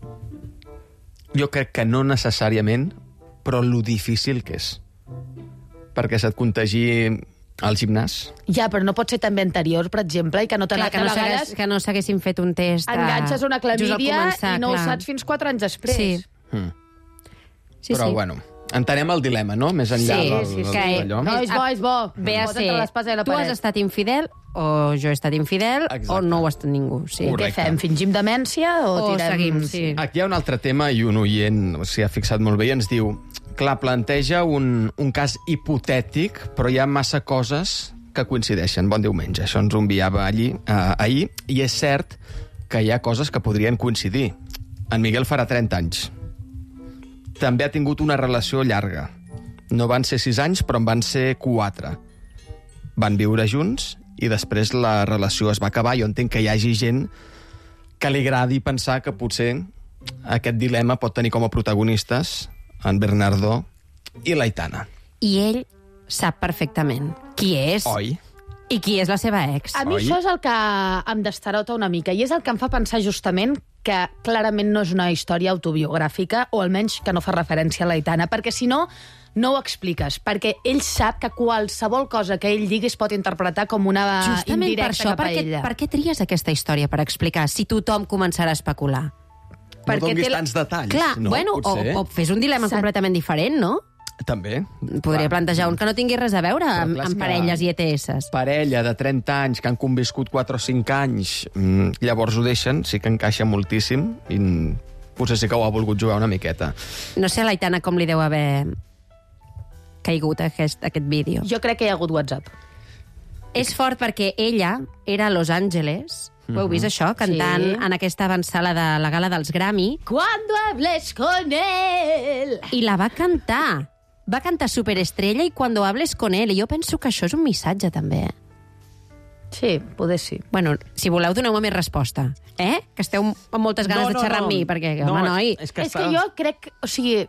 Jo crec que no necessàriament, però lo difícil que és. Perquè se't contagi al gimnàs. Ja, però no pot ser també anterior, per exemple, i que no t'ha Clar, anat que no a vegades... s'hagués- que no s'haguessin fet un test... a- Enganxes una just al clamídia començar, i no clar. ho saps fins quatre anys després. Sí. Mm. Sí, Però, sí. bueno, entenem el dilema, no? Més enllà Sí, del, sí, del, sí. d'allò. No, és bo, és bo. Ve a Posa't ser, a l'espasa i la tu has paret. estat infidel o jo he estat infidel o no ho ha estat ningú. Sí. Què fem? Fingim demència o, O tirem... seguim, sí. Aquí hi ha un altre tema i un oient s'hi ha fixat molt bé i ens diu clar, planteja un, un cas hipotètic, però hi ha massa coses que coincideixen. Bon diumenge. Això ens ho enviava allí, eh, ahir, i és cert que hi ha coses que podrien coincidir. En Miguel farà trenta anys. També ha tingut una relació llarga. No van ser sis anys, però en van ser quatre. Van viure junts i després la relació es va acabar. Jo entenc que hi hagi gent que li agradi pensar que potser aquest dilema pot tenir com a protagonistes en Bernardó i l'Aitana. I ell sap perfectament qui és Oi? i qui és la seva ex. A mi Oi? això és el que em destarota una mica, i és el que em fa pensar justament que clarament no és una història autobiogràfica, o almenys que no fa referència a l'Aitana, perquè si no, no ho expliques, perquè ell sap que qualsevol cosa que ell digui es pot interpretar com una Justament per indirecta això, cap per a què, ella. per què tries aquesta història per explicar si tothom començarà a especular? No donguis té la- tants detalls, Clar, no? bueno, o, Potser. o fes un dilema completament diferent, no? També. Podria Clar. plantejar un que no tingui res a veure amb, clar, és amb que- parelles i E T S. Parella de trenta anys que han conviscut quatre o cinc anys, mm, llavors ho deixen, sí que encaixa moltíssim i mm, potser sí que ho ha volgut jugar una miqueta. No sé a l'Aitana com li deu haver caigut aquest, aquest vídeo. Jo crec que hi ha hagut WhatsApp. És fort perquè ella era a Los Angeles, ho heu Mhm. vist això? Cantant Sí. en aquesta avançala de la gala dels Grammy. Cuando hables con él. I la va cantar. Va cantar Superestrella i Cuando hables con él. I jo penso que això és un missatge, també. Sí, poder sí. Bueno, si voleu, doneu-me més resposta. Eh? Que esteu amb moltes ganes No, de no, xerrar no. amb mi, perquè, No, home, noi... És que, és que jo crec... O sigui...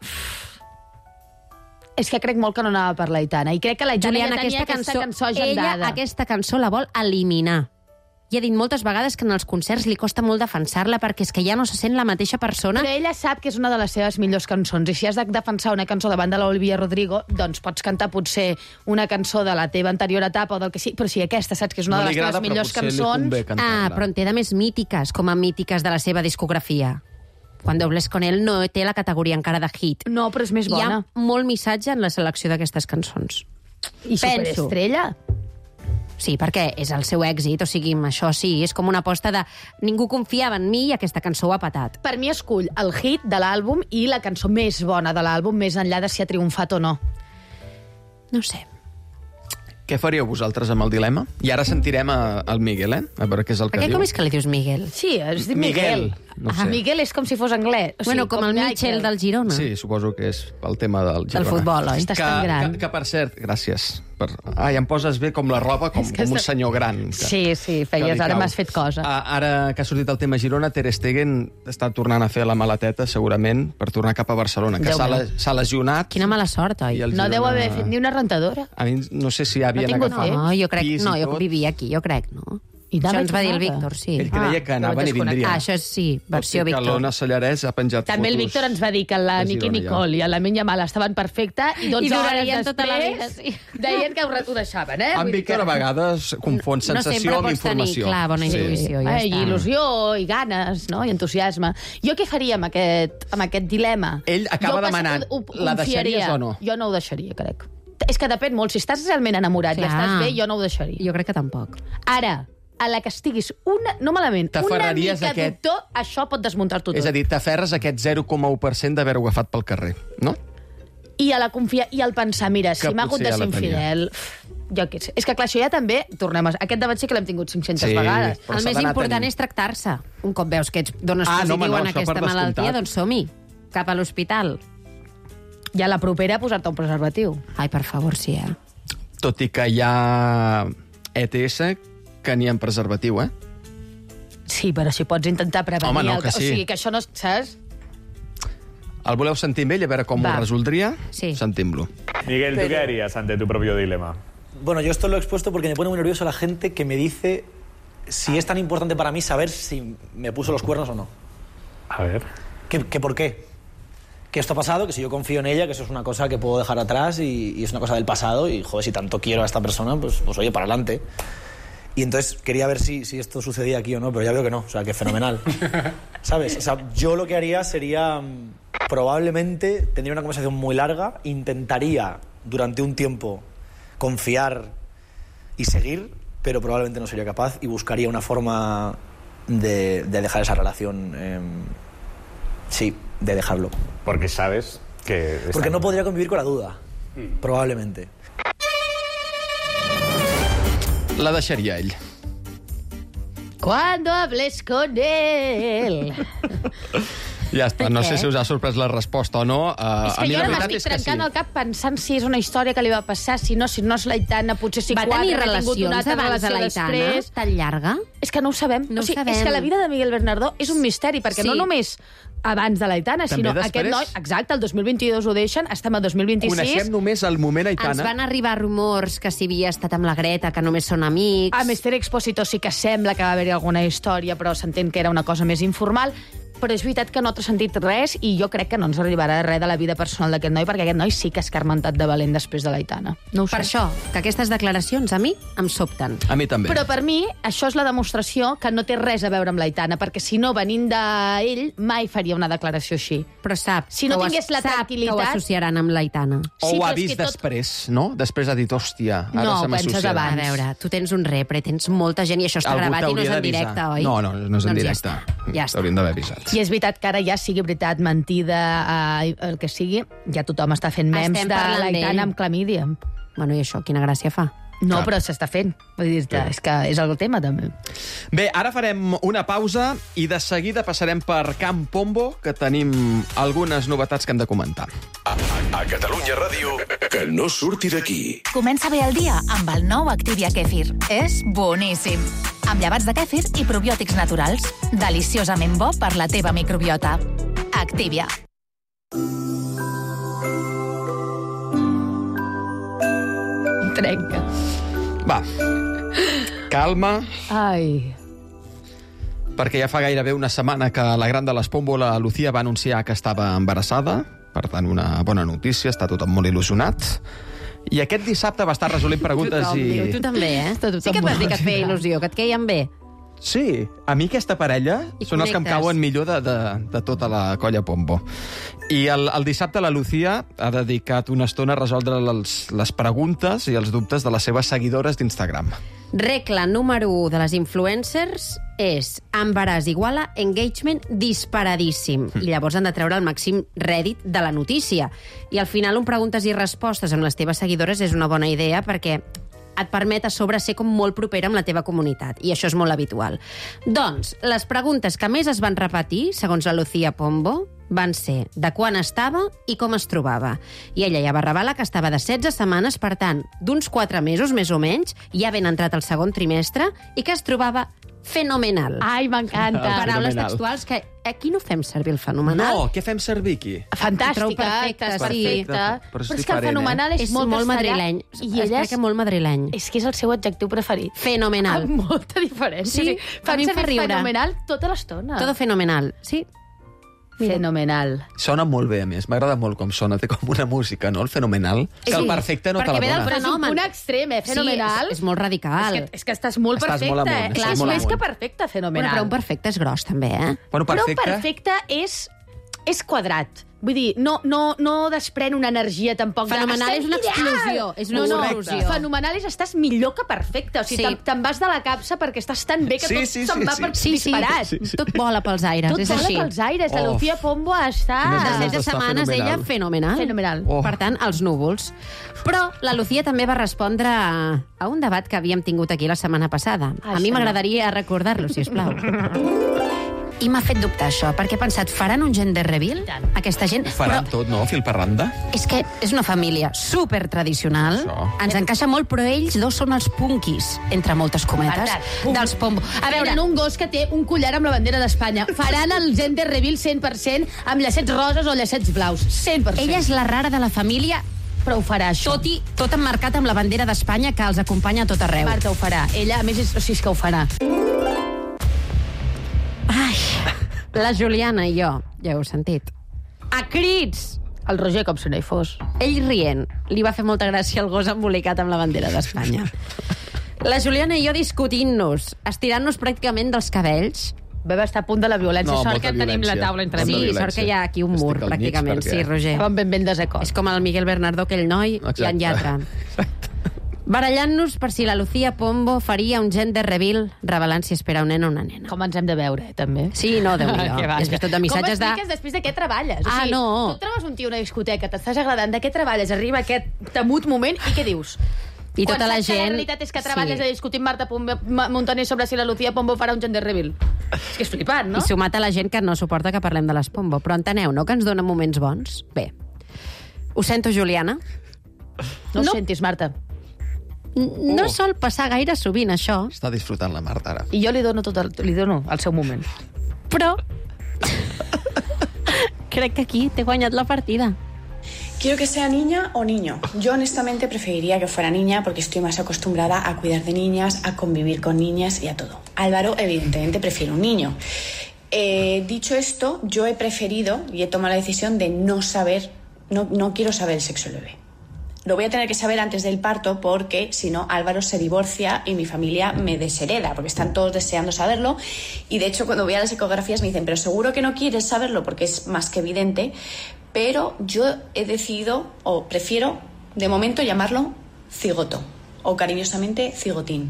És que crec molt que no anava per l'Aitana. I crec que l'Aitana Juliana, ja tenia aquesta cançó, cançó agendada. ella aquesta cançó la vol eliminar. I ha dit moltes vegades que en els concerts li costa molt defensar-la perquè és que ja no se sent la mateixa persona. Però ella sap que és una de les seves millors cançons, i si has de defensar una cançó davant de l'Olivia Rodrigo, doncs pots cantar potser una cançó de la teva anterior etapa o del que sigui, però si aquesta saps que és una No de li les agrada, teves però millors potser li cançons... convé cantar-la. Ah, però en té de més mítiques, com a mítiques de la seva discografia. Quan dobles con él no té la categoria encara de hit. No, però és més bona. Hi ha molt missatge en la selecció d'aquestes cançons. I Superestrella? Sí, perquè és el seu èxit, o sigui, això sí, és com una aposta de ningú confiava en mi i aquesta cançó ho ha patat. Per mi escull el hit de l'àlbum i la cançó més bona de l'àlbum, més enllà de si ha triomfat o no. No sé. Què faríeu vosaltres amb el dilema? I ara sentirem a, el Miguel, eh? A veure què és el que Per què diu. com és que li dius Miguel? Sí, es diu Miguel. Miguel. No Ah, sé. Miguel és com si fos anglès. O sigui, Bueno, com el Mitchell del Girona. Sí, suposo que és el tema del Girona. Del futbol, oi? Estàs que, tan gran. Que, que, per cert, gràcies. Per... Ai, em poses bé com la roba, com, que com un està- senyor gran. Que, Sí, sí, que feies, li ara cau. m'has fet cosa. Ah, ara que ha sortit el tema Girona, Ter Stegen està tornant a fer la maleteta, segurament, per tornar cap a Barcelona, que Déu s'ha meu. le- s'ha lesionat. Quina mala sort, oi? I el No Girona- deu haver fet ni una rentadora. A mi no sé si havien No ha tingut agafat temps. No, jo crec... pis i No, jo tot. vivia aquí, jo crec, no? I Això anava ens va dir el tornada. Víctor, sí. Ell creia que Ah, anaven i desconnectat. vindrien. Ah, això és, sí, versió Tot i que Víctor. l'Ona Sallarès ha penjat També el fotos. Víctor ens va dir que la de Nicky Girona, Nicole i la Minya Mal estaven perfecte i dotze I durarien hores tota la vida, després deien que ho, re- ho deixaven, eh? En Vull dir Víctor que- a vegades confon No sempre sensació amb pots tenir, informació. clar, bona intuïció, ja eh, I està. il·lusió, i ganes, no? I entusiasme. Jo què faria amb aquest, amb aquest dilema? Ell acaba Jo pas- demanant, ho- ho la confiaria. deixaries o no? Jo no ho deixaria, crec. És que depèn molt. Si estàs realment enamorat i Clar. estàs bé, jo no ho deixaria. Jo crec que tampoc. Ara, a la que estiguis una, no malament, una T'aferraries mica a aquest- dubtor, això pot desmuntar-t'ho tot. És a dir, t'aferres a aquest zero coma u per cent d'haver-ho agafat pel carrer, no? I, a la confia... I al pensar, mira, si Que m'ha hagut potser de ja ser la tenia. infidel... Jo què sé. És que, clar, això ja també... Tornem a... Aquest debat sí que l'hem tingut cinc-centes Sí, vegades. però El s'ha més d'anar important tenint. és tractar-se. Un cop veus que ets dones Ah, no, positiu home, no, en això per aquesta malaltia, descomptat. doncs som-hi. Cap a l'hospital. I a la propera posar-te un preservatiu. Ai, per favor, sí, eh? Tot i que hi ha E T S que n'hi ha en preservatiu, eh? Sí, però si pots intentar prevenir... Home, no, el... que sí. O sigui, que això no... Saps? El voleu sentir amb ell, a veure com Va. ho resoldria? Sí. Sentim-lo. Miguel, ¿tú Pero- qué harías ante tu propio dilema? Bueno, yo esto lo he expuesto porque me pone muy nervioso la gente que me dice si es tan importante para mí saber si me puso los cuernos o no. A ver. ¿Que, que por qué? Que esto ha pasado, que si yo confío en ella, que eso es una cosa que puedo dejar atrás y, y es una cosa del pasado y, joder, si tanto quiero a esta persona, pues, pues oye, para adelante. Y entonces quería ver si, si esto sucedía aquí o no, pero ya veo que no, o sea, que fenomenal. ¿Sabes? O sea, yo lo que haría sería, mm, probablemente, tendría una conversación muy larga, intentaría durante un tiempo confiar y seguir, pero probablemente no sería capaz y buscaría una forma de, de dejar esa relación, eh, sí, de dejarlo. Porque sabes que... está- Porque no podría convivir con la duda, probablemente. La deixaria ell. Cuando hables con él. Ja està. No Què? sé si us ha sorprès la resposta o no. Uh, És que jo ara m'estic trencant el cap pensant si és una història que li va passar, si no, si no és l'Aitana, potser si Va quatre, tenir ha tingut una relacions altra abans de relació l'Aitana després. tan llarga? És que no ho sabem. No o sigui, ho sabem. És que la vida de Miguel Bernardó és un misteri, perquè Sí. no només abans de l'Aitana, També sinó després? aquest noi... Exacte, el dos mil vint-i-dos ho deixen, estem al dos mil vint-i-sis. Coneixem només el moment Aitana. Ens van arribar rumors que si havia estat amb la Greta, que només són amics... A Mister Expósito sí que sembla que va haver-hi alguna història, però s'entén que era una cosa més informal. Però és veritat que no t'ha sentit res i jo crec que no ens arribarà res de la vida personal d'aquest noi, perquè aquest noi sí que és carmentat de valent després de l'Aitana. No ho Per sé. això, que aquestes declaracions a mi em sobten. A mi també. Però per mi això és la demostració que no té res a veure amb l'Aitana, perquè si no, venint d'ell, mai faria una declaració així. Però sap, Si no que ho tingués la sap que ho tranquil·litat... associaran amb l'Aitana. O Sí, ho però ha és vist que tot- després, no? Després ha dit, hòstia, ara No, se ho penses m'associarà. abans. A veure, tu tens un repre, tens molta gent i això està Algú gravat i no és t'hauria en d'avisar. directe, oi? No, no, no és en Doncs directe. Ja està. Ja està. T'haurien d'haver avisat. I és veritat que ara ja sigui veritat, mentida, eh, el que sigui, ja tothom està fent mems Estem de parlant l'Aitana d'ell. amb clamídia. Bueno, i això, quina gràcia fa? No, Clar. però s'està fent. Vull dir-te, és que és el tema, també. Bé, ara farem una pausa i de seguida passarem per Camp Pombo, que tenim algunes novetats que hem de comentar. A, a, a Catalunya Ràdio, que no surti d'aquí. Comença bé el dia amb el nou Activia Kefir. És boníssim. Amb llevats de kèfir i probiòtics naturals. Deliciosament bo per la teva microbiota. Activia. Trenca. Va, calma, Ai... perquè ja fa gairebé una setmana que la gran de les Pombo, la Lucía, va anunciar que estava embarassada. Per tant, una bona notícia, està tothom molt il·lusionat. I aquest dissabte va estar resolent preguntes Tothom i... diu, tu també, eh? Està tothom Sí que et vas dir que et feia molt il·lusió, que et queien bé. Sí, a mi aquesta parella I són els que em connectes. cauen millor de, de, de tota la colla Pombo. I el, el dissabte la Lucía ha dedicat una estona a resoldre les, les preguntes i els dubtes de les seves seguidores d'Instagram. Regla número u de les influencers és embaràs igual a engagement disparadíssim. I llavors han de treure el màxim rèdit de la notícia. I al final un preguntes i respostes amb les teves seguidores és una bona idea perquè et permet a sobre ser com molt propera amb la teva comunitat, i això és molt habitual. Doncs, les preguntes que més es van repetir, segons la Lucía Pombo, van ser de quan estava i com es trobava. I ella ja va revelar que estava de setze setmanes, per tant, d'uns quatre mesos, més o menys, ja ben entrat el segon trimestre, i que es trobava fenomenal. Ai, m'encanta. Paraules Fenomenal. textuals que aquí no fem servir el fenomenal. No, què fem servir aquí? Fantàstica, Trobo perfecte, estàs sí. perfecta. Però és Però és que el diferent, eh? fenomenal és, És molt, molt castellà, madrileny. I Es ella crec que molt madrileny. És que és el seu adjectiu preferit. Fenomenal. Amb molta diferència. Sí, O sigui, a mi em fa servir riure. fenomenal tota l'estona. Todo fenomenal, sí. Fenomenal. Sona molt bé, a més. M'agrada molt com sona. Té com una música, no? El fenomenal. Que el perfecte no te la Perquè ve del dona. però és un punt extrem, eh? Fenomenal. Sí, és, és molt radical. És que, és que estàs molt Estàs perfecte, molt amunt, eh? estàs Clar, és molt més amunt. que perfecte, fenomenal. Bueno, però un perfecte és gros, també, eh? Bueno, Però perfecte. un perfecte és, és quadrat. Vull dir, no, no, no desprèn una energia tampoc. de, Fenomenal "Estem és una ideal!" explosió, és una no, no, explosió. Fenomenal és estàs millor que perfecte. O sigui, Sí. te'n te'n vas de la capsa perquè estàs tan bé que Sí, tot sí, se'n sí, va sí. per Sí, sí, disparat. tot vola pels aires, Tot és vola així. pels aires. La Oh. Lucía Pombo està... Quines De ganes setze d'estar setmanes, fenomenal. ella, fenomenal. Fenomenal. Oh. Per tant, als núvols. Però la Lucía també va respondre a, a un debat que havíem tingut aquí la setmana passada. Ai, a mi senyor. m'agradaria recordar-lo, si us plau. I m'ha fet dubtar això, perquè he pensat, faran un gender reveal? Aquesta gent... Ho faran tot, no? Fil per randa? És que és una família super tradicional, Això. ens encaixa molt, però ells dos són els punkis, entre moltes cometes, dels Pombo. A veure, tenen un gos que té un collar amb la bandera d'Espanya. Faran el gender reveal cent per cent amb llacets roses o llacets blaus. cent per cent. Ella és la rara de la família, però ho farà, això. tot i tot emmarcat amb la bandera d'Espanya que els acompanya a tot arreu. Marta ho farà. Ella, a més, és, o sigui, és que ho farà. Ai, la Juliana i jo, ja heu sentit. A crits! El Roger com si no hi fos. Ell rient. Li va fer molta gràcia el gos embolicat amb la bandera d'Espanya. La Juliana i jo discutint-nos, estirant-nos pràcticament dels cabells. Vam estar a punt de la violència. No, Sort molta que tenim la violència. taula entre Molta mi. Sí, violència. sort que hi ha aquí un mur, Estic al mig pràcticament. perquè- Sí, Roger. Estàvem ben ben desacord. És com el Miguel Bernardó, aquell noi, Exacte. i en Llatra. Barallant-nos per si la Lucía Pombo faria un gender reveal revelant si espera un nen o una nena. Com ens hem de veure, eh, també. Sí, no, Déu-n'hi-do. Que vaja. És tot de missatges de... Com expliques després de què treballes? O Ah, sigui, no. Tu et trobes un tio a una discoteca, t'estàs agradant, de què treballes? Arriba aquest temut moment i què dius? I tota Quan la saps que gent... la realitat és que treballes Sí. a discutir amb Marta Pom- Ma- Montaner sobre si la Lucía Pombo farà un gender reveal. És que és flipant, no? I sumat a la gent que no suporta que parlem de les Pombo. Però enteneu, no?, que ens donen moments bons? Bé. Ho sento, Juliana. No, No. ho sentis, Marta. No Oh. sol passar gaire sovint, això. Està disfrutant la Marta, ara. I jo li dono, tot el, li dono el seu moment. Però... crec que aquí t'he guanyat la partida. Quiero que sea niña o niño. Yo honestamente preferiría que fuera niña porque estoy más acostumbrada a cuidar de niñas, a convivir con niñas y a todo. Álvaro evidentemente prefiere un niño. Eh, dicho esto, yo he preferido y he tomado la decisión de no saber, no, no quiero saber el sexo del bebé. Lo voy a tener que saber antes del parto porque si no Álvaro se divorcia y mi familia me deshereda porque están todos deseando saberlo y de hecho cuando voy a las ecografías me dicen pero seguro que no quieres saberlo porque es más que evidente, pero yo he decidido o prefiero de momento llamarlo cigoto o cariñosamente cigotín.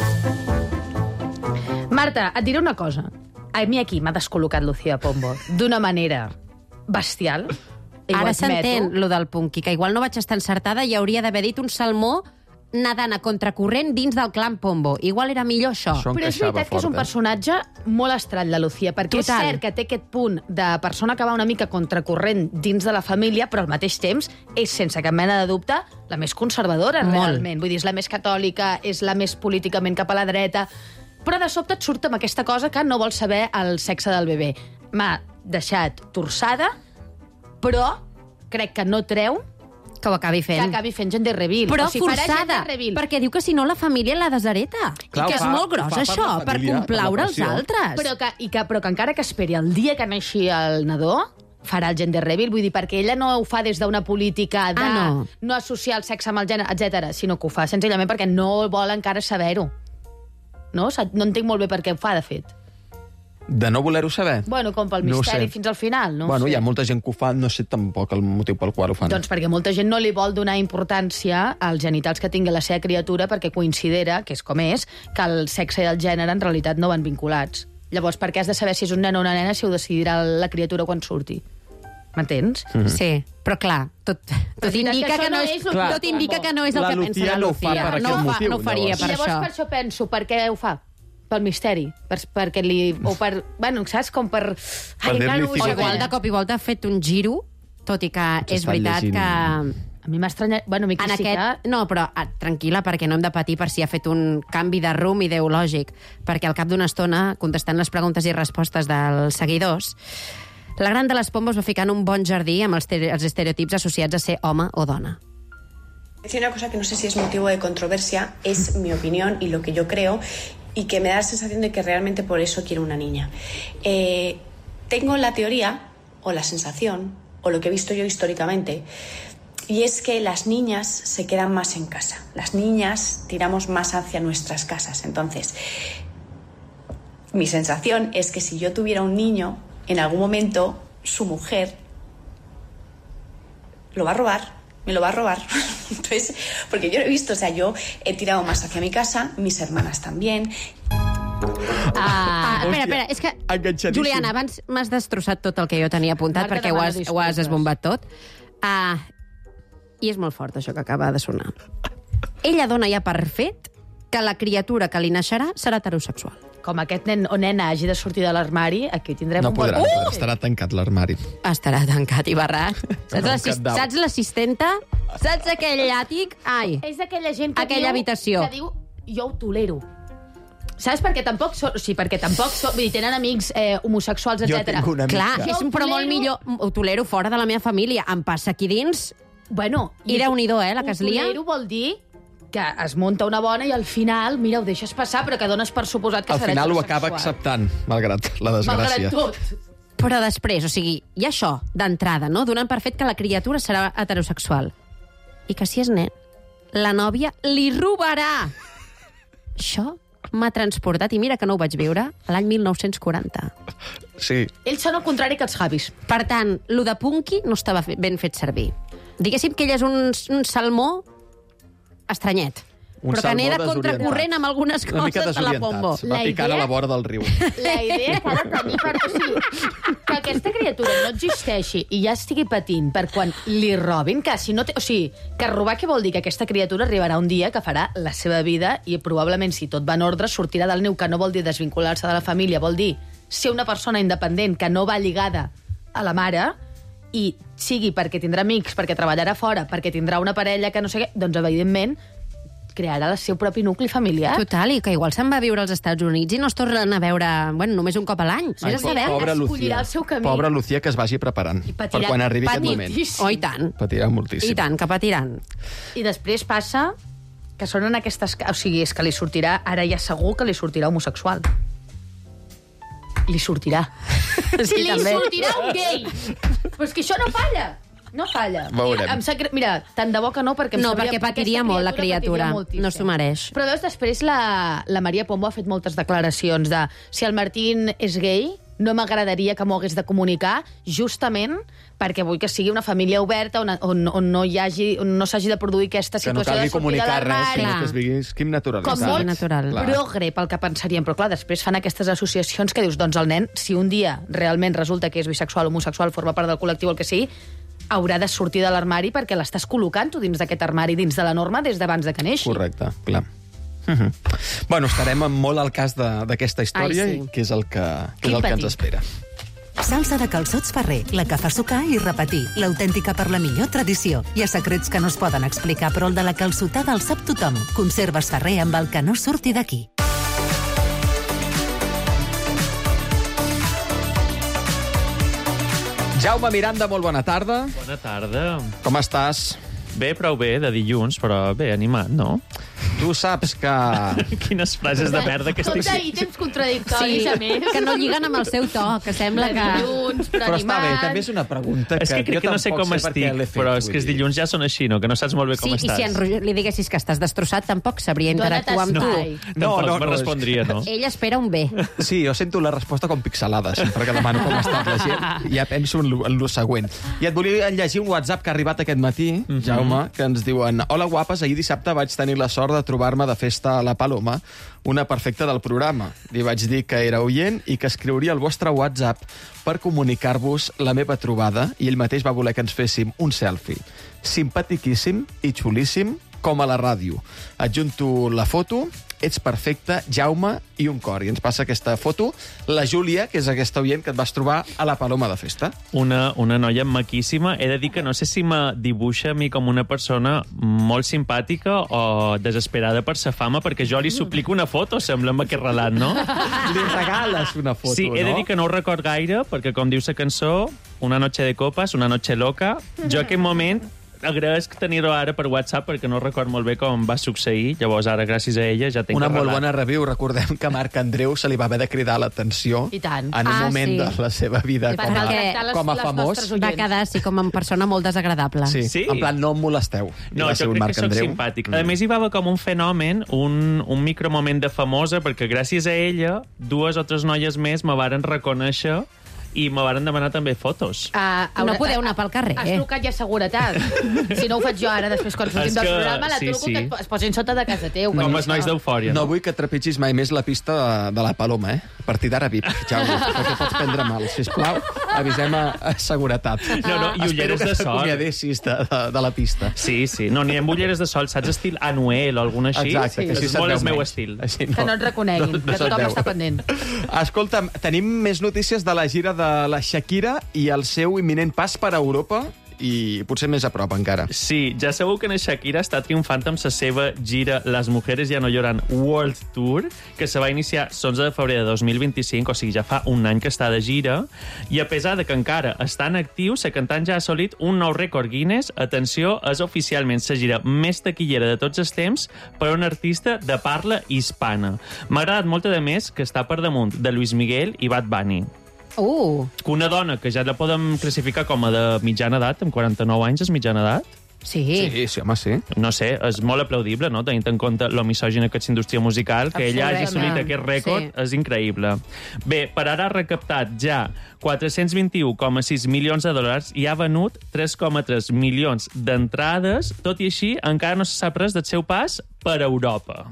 Marta, et diré una cosa. A mi aquí m'ha descol·locat Lucía Pombo d'una manera bestial. I ho Ara admeto. s'entén, lo del punky, que igual no vaig estar encertada i hauria d'haver dit un salmó nedant a contracorrent dins del clan Pombo. Igual era millor això. Això Però és encaixava veritat que és un fort, eh? personatge molt estrany, la Lucía, perquè Total. és cert que té aquest punt de persona que va una mica contracorrent dins de la família, però al mateix temps és, sense cap mena de dubte, la més conservadora, Molt. realment. Vull dir, és la més catòlica, és la més políticament cap a la dreta, però de sobte et surt amb aquesta cosa que no vol saber el sexe del bebè. M'ha deixat torçada, però crec que no treu que ho acabi fent. que acabi fent gender reveal. Però o sigui, farà forçada, gender reveal. perquè diu que si no la família la deshereta. Clar, I que ho és fa- molt ho gros, fa per això, la per família, complaure per la els pressió. altres. Però que, i que, però que encara que esperi el dia que neixi el nadó, farà el gender reveal, vull dir, perquè ella no ho fa des d'una política de Ah, no. no associar el sexe amb el gènere, etcètera, sinó que ho fa senzillament perquè no vol encara saber-ho. No? Sa- No entenc molt bé per què ho fa, de fet. De no voler-ho saber? Bueno, com pel No ho misteri sé. fins al final, no? ho bueno, sé. hi ha molta gent que ho fa, no sé tampoc el motiu pel qual ho fan. Doncs perquè molta gent no li vol donar importància als genitals que tingui la seva criatura perquè considera, que és com és, que el sexe i el gènere en realitat no van vinculats. Llavors, per què has de saber si és un nen o una nena si ho decidirà la criatura quan surti? M'entens? Mhm. Sí, però clar, tot, tot veritat indica que que això no no és, és el tot que- indica que no és el La que pensa Lucía la no ho fa Lucía. per no, aquest ho fa, motiu, no ho faria llavors. per I llavors això. per això penso, per què ho fa? Pel misteri, per, perquè li... O per... Bueno, saps? Com per... Ai, encara no ho O sé igual bé. de cop i volta ha fet un giro, tot i que és estan veritat llegint. que... A mi m'ha estranyat... Bueno, m'he En criticat... aquest, no, però ah, tranquil·la, perquè no hem de patir per si ha fet un canvi de rumb ideològic, perquè al cap d'una estona, contestant les preguntes i respostes dels seguidors, la gran de les Pombos va ficar en un bon jardí amb els, els estereotips associats a ser home o dona. Decir una cosa que no sé si es motivo de controversia, es mi opinión y lo que yo creo, y que me da la sensación de que realmente por eso quiero una niña. Eh, tengo la teoría, o la sensación, o lo que he visto yo históricamente, y es que las niñas se quedan más en casa. Las niñas tiramos más hacia nuestras casas. Entonces, mi sensación es que si yo tuviera un niño, en algún momento su mujer lo va a robar, me lo va a robar. Entonces, porque yo lo he visto, o sea, yo he tirado más hacia mi casa, mis hermanas también. Ah, espera, espera, és que, enganxadíssim. Juliana, abans m'has destrossat tot el que jo tenia apuntat, Marta perquè ho demana has, ho has disculpes. esbombat tot. Ah, I és molt fort, això que acaba de sonar. Ella dona ja per fet que la criatura que li naixerà serà heterosexual. Com aquest nen o nena hagi de sortir de l'armari, aquí tindrem No un bon... podrà, uh! estarà tancat l'armari. Estarà tancat i barrat. Saps Un l'assist- cap d'au. saps l'assistenta? Saps aquell àtic? Ai, És d'aquella gent que aquella diu, habitació. que diu, jo ho tolero. Saps? Perquè tampoc, so, o sigui, perquè tampoc so, vull dir, tenen amics eh, homosexuals, Jo etcètera. tinc una Clar, amica. és un però molt millor. Ho tolero fora de la meva família. Em passa aquí dins. Bueno, I Déu-n'hi-do, eh, la que es lia. Ho tolero vol dir que es munta una bona i al final, mira, ho deixes passar, però que dones per suposat que Al serà final ho heterosexual. acaba acceptant, malgrat la desgràcia. Malgrat tot. Però després, o sigui, hi ha això, d'entrada, no? Donant per fet que la criatura serà heterosexual. I que si és nen, la nòvia li robarà. Això m'ha transportat, i mira que no ho vaig viure, a l'any mil nou-cents quaranta. Sí. Ells són el contrari que els Javis. Per tant, lo de punky no estava fe- ben fet servir. Diguéssim que ell és un, un salmó estranyet. Un però que salmó anera desorientat. contracorrent amb algunes Una mica coses de la desorientat. Pombo. Va picant a la vora del riu. La idea que ha de tenir per... O sigui, que aquesta criatura no existeixi i ja estigui patint per quan li robin, que si no té... O sigui, que robar què vol dir? Que aquesta criatura arribarà un dia que farà la seva vida i probablement, si tot va en ordre, sortirà del niu, que no vol dir desvincular-se de la família, vol dir ser una persona independent que no va lligada a la mare, i sigui perquè tindrà amics, perquè treballarà fora, perquè tindrà una parella que no sé què, doncs evidentment crearà el seu propi nucli familiar. Total, i que igual se'n va a viure als Estats Units i no es tornen a veure, bueno, només un cop a l'any. Ai, Vés a saber. pobra escollirà Lucía. el seu camí. Pobra Lucía, que es vagi preparant per patirà- quan arribi aquest patirà moment. moltíssim. Oh, i tant. Patirà moltíssim. I tant, que patiran. I després passa que són en aquestes... O sigui, és que li sortirà... Ara ja segur que li sortirà homosexual. Li sortirà. Sí, li també. sortirà un gay. Però és que això no falla. No falla. Veurem. Em sap greu- Mira, tant de bo que no, perquè... em No, sabria- perquè patiria aquesta molt, la criatura. patiria moltíssim. No s'ho mereix. Però veus, després la, la Maria Pombo ha fet moltes declaracions de si el Martín és gay, no m'agradaria que m'ho hagués de comunicar, justament perquè vull que sigui una família oberta on, on, on no hi hagi, on no s'hagi de produir aquesta Que no situació calgui de sortir de comunicar res, l'armari. sinó que es visqui amb naturalitat. Com molt natural. Clar. progre pel que pensaríem, però clar, després fan aquestes associacions que dius, doncs el nen, si un dia realment resulta que és bisexual, homosexual, forma part del col·lectiu, el que sigui, haurà de sortir de l'armari perquè l'estàs col·locant tu dins d'aquest armari, dins de la norma, des d'abans de que neixi. Correcte, clar. Uh -huh. Bueno, estarem molt al cas de- d'aquesta història, Ai, sí. i que és el que, que, és Quin el que ens petit. espera. Salsa de calçots Ferrer, la que fa sucar i repetir, l'autèntica per la millor tradició. Hi ha secrets que no es poden explicar, però el de la calçotada el sap tothom. Conserves Ferrer amb el que no surti d'aquí. Jaume Miranda, molt bona tarda. Bona tarda. Com estàs? Bé, prou bé, de dilluns, però bé, animat, no? Tu saps que... Quines frases de merda que estic... Tots ahir temps contradictoris, Sí, a més. que no lliguen amb el seu to, que sembla que... Dilluns, però, Però està bé, animat. també és una pregunta que, És que crec jo que no sé tampoc com sé per què estic, l'he fet, però és que els vull dir. dilluns ja són així, no? Que no saps molt bé com Sí, i estàs. si en Roger li diguessis que estàs destrossat, tampoc sabria Dona't interactuar amb tu. espai. No, Tampoc no, me no, és- respondria, no? Ell espera un bé. Sí, jo sento la resposta com pixelada, sempre que demano com ha estat la gent. Ja penso en lo, en lo següent. I et volia llegir un WhatsApp que ha arribat aquest matí, Mhm. Jaume, que ens diuen: hola, guapes, ahir dissabte vaig tenir la sort de trobar-me de festa a la Paloma una perfecta del programa. Li vaig dir que era oient i que escriuria el vostre WhatsApp per comunicar-vos la meva trobada i ell mateix va voler que ens féssim un selfie. Simpatiquíssim i xulíssim com a la ràdio. Adjunto la foto, ets perfecte, Jaume, i un cor. I ens passa aquesta foto la Júlia, que és aquesta oient que et vas trobar a la Paloma de festa. Una, una noia maquíssima. He de dir que no sé si me dibuixa a mi com una persona molt simpàtica o desesperada per sa fama, perquè jo li suplico una foto, sembla amb aquest relat, no? Li regales una foto, sí, he de no? dir que no ho record gaire, perquè com diu la cançó, una noche de copas, una noche loca, jo aquell moment agraeix tenir-ho ara per WhatsApp perquè no record molt bé com va succeir. Llavors ara, gràcies a ella, ja tinc Una arreglat. molt bona review. Recordem que Marc Andreu se li va haver de cridar l'atenció I tant. en un Ah, moment sí. de la seva vida com a, Perquè com a famós. va quedar així com una persona molt desagradable. Sí, Sí. en plan, no em molesteu. I No, va jo ser un crec Marc que sóc Andreu. simpàtic. Mm. A més, hi va haver com un fenomen, un, un micromoment de famosa, perquè gràcies a ella, dues o tres noies més me varen reconèixer i me varen demanar també fotos. Uh, No podeu anar pel carrer, Has eh? trucat ja a seguretat. Si no ho faig jo ara, després quan sortim És del que- programa, la sí, truco sí. que es posin sota de casa teu. Com perquè els nois això- d'Eufòria. No vull que trepitgis mai més la pista de, de la Paloma, eh? A partir d'ara, V I P, Jaume, perquè pots prendre mal. Sisplau, avisem a, a seguretat. No, no, i ulleres de sol. Espero que t'acomiadessis de, de, de la pista. Sí, sí. No, ni amb ulleres de sol, saps? Estil Anuel o alguna així. Exacte, que així és se't molt veu el meu menys. estil. Així Que no et reconeguin, No, no que se't tothom veu. està pendent. Escolta'm, tenim més notícies de la gira de la Shakira i el seu imminent pas per a Europa i potser més a prop encara. Sí, ja sabeu que en Shakira està triomfant amb la seva gira Las Mujeres Ya No Lloran World Tour, que se va iniciar l'onze de febrer de dos mil vint-i-cinc, o sigui, ja fa un any que està de gira, i a pesar de que encara està en actiu, la cantant ja ha assolit un nou rècord Guinness. Atenció, és oficialment la gira més taquillera de tots els temps per a un artista de parla hispana. M'ha agradat molt, a més, que està per damunt de Luis Miguel i Bad Bunny. Uh, Que una dona que ja la podem classificar com a de mitjana edat, amb quaranta-nou anys és mitjana edat, sí. Sí, sí, home, sí. no sé, és molt aplaudible, no?, tenint en compte la misògina que és indústria musical, que ella hagi assolit Absolutament. aquest rècord, Sí. és increïble. Bé, per ara ha recaptat ja quatre-cents vint-i-u coma sis milions de dòlars i ha venut tres coma tres milions d'entrades. Tot i així, encara no se sap res del seu pas per Europa.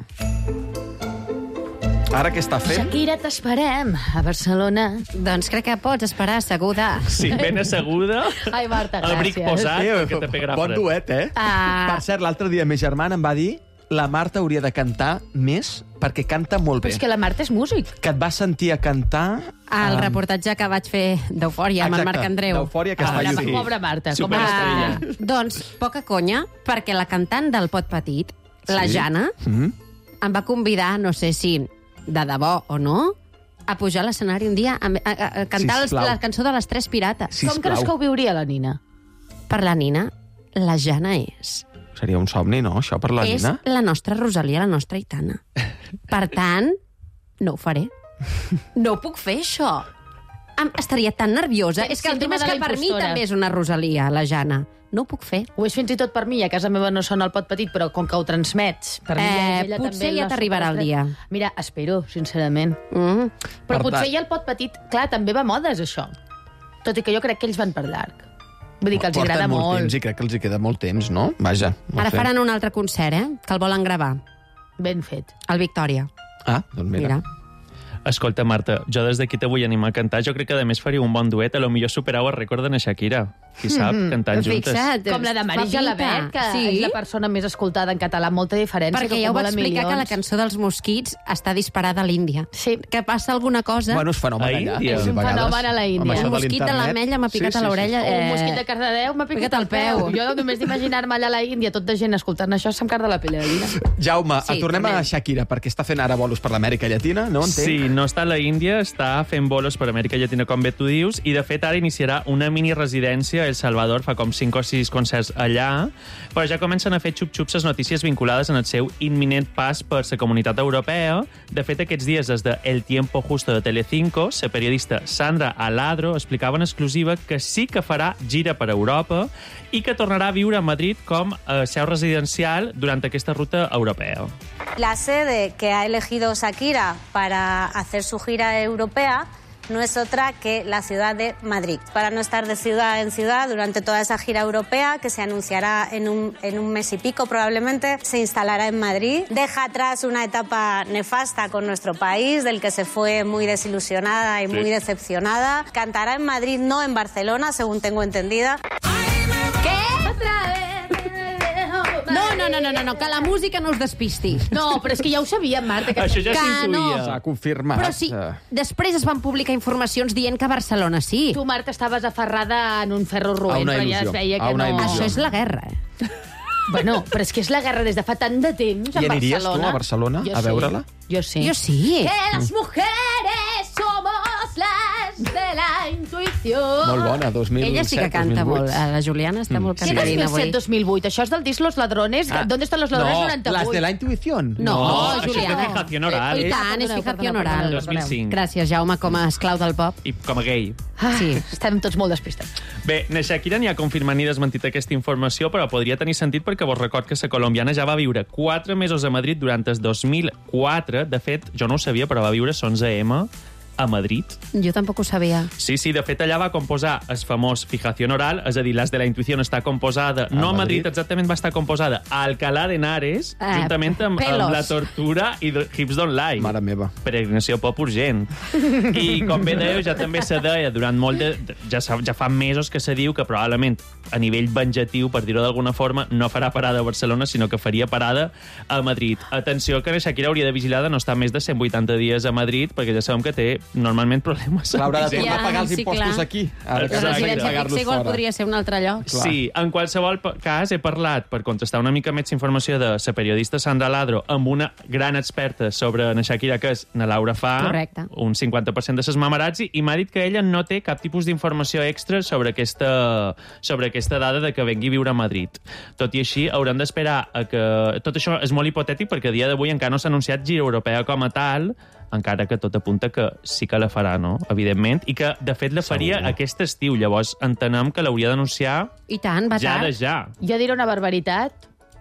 Ara què està fent? Shakira, t'esperem a Barcelona. Doncs crec que pots esperar asseguda. Sí, ben asseguda, Ai, Marta, el bric gràcies. posat, Eh, perquè te pegarà bon fred. duet, eh? Ah. Per cert, l'altre dia meu germà em va dir la Marta hauria de cantar més perquè canta molt bé. Però és que la Marta és músic. Que et va sentir a cantar... El amb- reportatge que vaig fer d'Eufòria amb el Exacte, Marc Andreu. d'Eufòria, que Ah, està a la YouTube. pobra Marta, com Superestrella. Ah, doncs, poca conya, perquè la cantant del Pot Petit, la Sí? Jana, Mm? em va convidar, no sé si de debò o no, a pujar a l'escenari un dia a, a, a, a cantar els, Sisplau. la cançó de les Tres Pirates. Sisplau. Com creus que ho viuria la Nina? Per la Nina, la Jana és. Seria un somni, no, això, per la és Nina? la nostra Rosalia, la nostra Aitana. Per tant, no ho faré. No puc fer això. Em, estaria tan nerviosa. És que el tema Síndrome és de que la per mi impostora. també és una Rosalia, la Jana. No ho puc fer. Ho és fins i tot per mi, a casa meva no sona el Pot Petit, però com que ho transmets, per mi Eh, ja és ella potser també ja la t'arribarà el superestrella. dia. Mira, espero, sincerament. Mm. Però Per potser tant- ja el Pot Petit, clar, també va a modes, això. Tot i que jo crec que ells van per llarg. Vull dir que els Porten agrada molt molt. temps i crec que els hi queda molt temps, no? Vaja. No Ara sé. faran un altre concert, eh? Que el volen gravar. Ben fet. Al Victòria. Ah, doncs mira. Mira. Escolta, Marta, jo des d'aquí te vull animar a cantar. Jo crec que, a més, faria un bon duet. A lo millor superau el rècord de Shakira. Qui sap, Mhm. cantant juntes. Fixa't. Com la de Maria Fa pinta. Gelabert, que Sí. és la persona més escoltada en català, amb molta diferència. Perquè que ja ho va acumula explicar que la milions. cançó dels mosquits està disparada a l'Índia. Sí. Que passa alguna cosa... Bueno, és fenomen A allà. Índia. És un a vegades. fenomen a la Índia. Amb això Un de mosquit de l'internet. l'ametlla m'ha picat Sí, a sí, l'orella. sí. Un eh, mosquit de Cardedeu m'ha picat picat al al peu. peu. Jo només d'imaginar-me allà a la Índia, tot de gent escoltant això, se'm carda la pell de gallina. Jaume, Sí, tornem també. a Shakira, perquè està fent ara bolos per l'Amèrica Llatina, no? Entenc? Sí, no està a la Índia, està fent bolos per Amèrica Llatina, com bé tu dius, i de fet ara iniciarà una mini residència a El Salvador, fa com cinc o sis concerts allà, però ja comencen a fer xup-xups les notícies vinculades en el seu imminent pas per la comunitat europea. De fet, aquests dies, des de El Tiempo Justo de Telecinco, la periodista Sandra Aladro explicava en exclusiva que sí que farà gira per Europa i que tornarà a viure a Madrid com a seu residencial durant aquesta ruta europea. La sede que ha elegido Shakira para hacer su gira europea no es otra que la ciudad de Madrid. Para no estar de ciudad en ciudad durante toda esa gira europea, que se anunciará en un, en un mes y pico probablemente, se instalará en Madrid. Deja atrás una etapa nefasta con nuestro país, del que se fue muy desilusionada y muy decepcionada. Cantará en Madrid, no en Barcelona, según tengo entendida. Què? Otra vez. No, no, no, no, no, no, que la música no us despisti. No, però és que ja ho sabíem, Marta. Que... Això ja Que s'intuïa. no. S'ha confirmat. Però sí, després es van publicar informacions dient que a Barcelona sí. Tu, Marta, estaves aferrada en un ferro A roent, una però ja il·lusió. es veia A que una no... il·lusió. Això és la guerra, eh? Bueno, però és que és la guerra des de fa tant de temps, I en aniries tu Barcelona. a Barcelona Jo a sí. veure-la? Jo sí. Jo sí. Que las mujeres somos las de la intuición. Molt bona, dos mil set, Ella sí que canta dos mil vuit. molt. La Juliana està molt Què cantarina dos mil set avui. dos mil vuit? Això és del disc Los Ladrones? Ah. ¿Dónde están los ladrones? No, noranta-vuit. las de la intuición. No, No, això és Juliana. de fijación oral. I tant, és Perdoneu, fijació perdoneu, oral. dos mil cinc. Gràcies, Jaume, com a esclau del pop. I com a gay. Ah, Sí. Estem tots molt despistats. Bé, na Shakira ni ha confirmat ni desmentit aquesta informació, però podria tenir sentit perquè vos record que la colombiana ja va viure quatre mesos a Madrid durant el dos mil quatre. De fet, jo no ho sabia, però va viure l'onze eme a Madrid. Jo tampoc ho sabia. Sí, sí, de fet allà va composar el famós Fijación Oral, és a dir, Las de la Intuición està composada, no a Madrid, exactament va estar composada a Alcalá de Henares, Ah, juntament amb, pelos. amb La Tortura i The Hips Don't Lie. Mare meva. Peregrinació pop urgent. I com bé dèieu, ja també se deia durant molt de... Ja, sa- ja fa mesos que se diu que probablement a nivell venjatiu, per dir-ho d'alguna forma, no farà parada a Barcelona, sinó que faria parada a Madrid. Atenció que la Shakira hauria de vigilar de no estar més de cent vuitanta dies a Madrid, perquè ja sabem que té normalment problemes. L'haurà de tornar Ja, a pagar els sí, impostos clar. aquí. Ara que Exacte. s'ha de Residència pagar-los fixa igual fora. podria ser un altre lloc. Clar. Sí, en qualsevol pa- cas he parlat, per contrastar una mica més informació de la periodista Sandra Ladro amb una gran experta sobre na Shakira, que és na Laura Fa, Correcte. un cinquanta per cent de ses mamarazzi, i m'ha dit que ella no té cap tipus d'informació extra sobre aquesta, sobre aquesta dada de que vengui a viure a Madrid. Tot i així, haurem d'esperar a que... Tot això és molt hipotètic perquè a dia d'avui encara no s'ha anunciat gira europea com a tal, encara que tot apunta que sí que la farà, no? Evidentment, i que, de fet, la faria Segur. aquest estiu. Llavors, entenem que l'hauria d'anunciar I tant, va ja tard. de ja. Jo diré una barbaritat,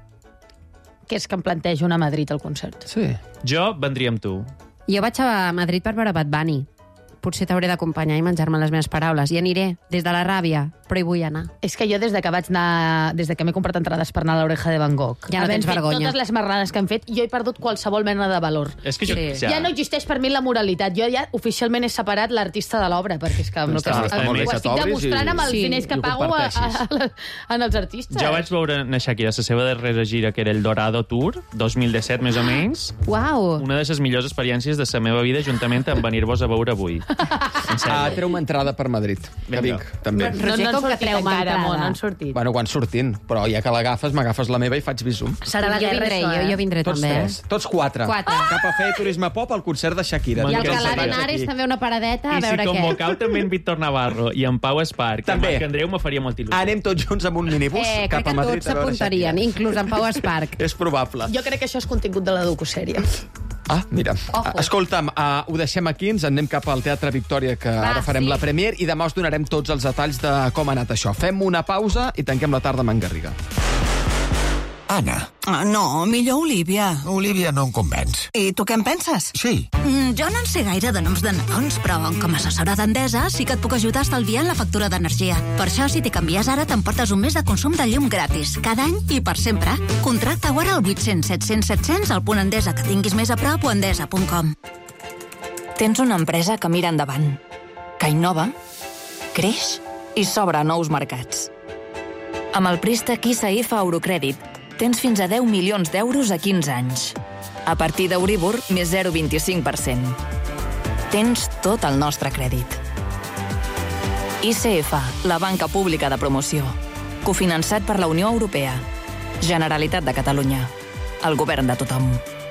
que és que em plantejo anar a Madrid al concert. Sí. Jo vendria amb tu. Jo vaig a Madrid per veure Bad Bunny. Potser t'hauré d'acompanyar i menjar-me les meves paraules. I aniré, des de la ràbia, però hi vull anar. És que jo des de que vaig anar, des de que m'he comprat entrades per anar a l'Oreja de Van Gogh, Ja no havent tens fet vergonya. totes les marrades que han fet, jo he perdut qualsevol mena de valor. És que jo... Sí. Ja, Ja no existeix per mi la moralitat. Jo ja oficialment he separat l'artista de l'obra, perquè és que amb el que Està- estic, està molt bé ho que estic t'obris demostrant i- amb els Sí, diners que i ho pago a, comparteixis. a, a, en els artistes. Jo vaig veure na Shakira la seva darrera gira, que era el Dorado Tour, dos mil disset més o menys. Uau! Una de les millors experiències de la meva vida, juntament amb venir-vos a veure avui. En sèrio. Ah, treu-me entrada per Madrid. Que Vinga. vinc, també. No, Roger, no han com que sortit treu-me encara, entrada? Mona, no han sortit. Bueno, quan sortint, però ja que l'agafes, m'agafes la meva i faig visum. Serà la jo guerra, vindré, això, jo, eh? jo vindré Tots també. tres, tots quatre. Quatre. Cap a fer turisme pop al concert de Shakira. I M'encanta. al Vinga, Calà els d'Henares aquí. també una paradeta, a I si veure què. convocau també en Víctor Navarro i en Pau Esparc, També. i en Marc Andreu, me faria molt il·lusió. Anem tots junts amb un minibús Eh, crec cap que a Madrid tots a veure s'apuntarien, Shakira. inclús en Pau Esparc. És probable. Jo crec que això és contingut de la docusèrie. Ah, mira. Ojo. Escolta'm, uh, ho deixem aquí, ens en anem cap al Teatre Victòria, que Va, ara farem sí. la premier, i demà us donarem tots els detalls de com ha anat això. Fem una pausa i tanquem la tarda amb en Garriga. Anna. Ah, no, millor Olivia. Olivia no em convenç. I tu què en penses? Sí. Mm, jo no en sé gaire de noms de nadons, però com a assessora d'Endesa sí que et puc ajudar estalviant la factura d'energia. Per això, si t'hi canvies ara, t'emportes un mes de consum de llum gratis, cada any i per sempre. Contracta-ho ara al vuit cents set cents set cents al punt Endesa que tinguis més a prop o endesa punt com. Tens una empresa que mira endavant, que innova, creix i s'obre a nous mercats. Amb el préstec I C F Eurocrèdit tens fins a deu milions d'euros a quinze anys. A partir d'Euribor, més zero coma vint-i-cinc per cent. Tens tot el nostre crèdit. I C F, la banca pública de promoció. Cofinançat per la Unió Europea. Generalitat de Catalunya. El govern de tothom.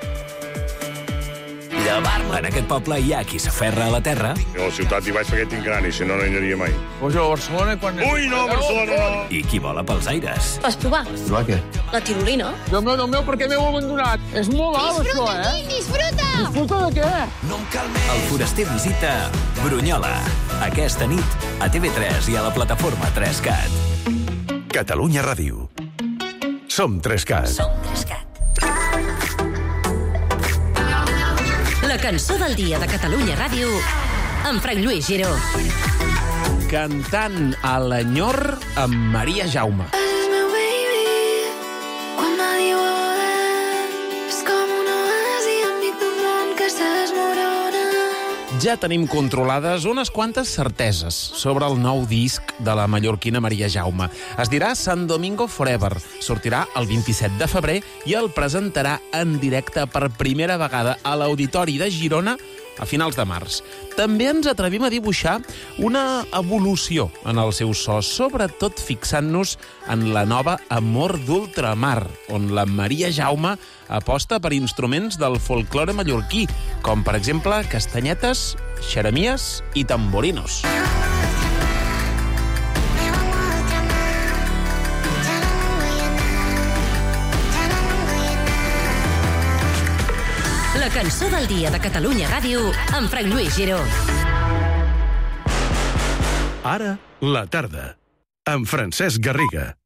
En aquest poble hi ha qui s'aferra a la terra. Jo a la ciutat hi vaig perquè tinc crani, si no, no hi aniria mai. Pues jo a Barcelona quan... Ui, no, Barcelona no! I qui vola pels aires. Vas provar? Provar què? La tirolina. Déu meu, Déu meu, per què m'heu abandonat? És molt alt, això, eh? Disfruta! Disfruta de què? El foraster visita Brunyola. Aquesta nit a T V tres i a la plataforma tres cat. Catalunya Ràdio. Som tres cat. Som tres cat. La cançó del dia de Catalunya Ràdio amb Frank Lluís Giró. Cantant a l'enyor amb Maria Jaume. Ja tenim controlades unes quantes certeses sobre el nou disc de la mallorquina Maria Jaume. Es dirà San Domingo Forever, sortirà el vint-i-set de febrer i el presentarà en directe per primera vegada a l'Auditori de Girona a finals de març. També ens atrevim a dibuixar una evolució en el seu so, sobretot fixant-nos en la nova Amor d'Ultramar, on la Maria Jaume aposta per instruments del folklore mallorquí, com per exemple castanyetes, xeremies i tamborinos. La cançó del dia de Catalunya Ràdio amb Frank Lluís Giró. Ara, la tarda, amb Francesc Garriga.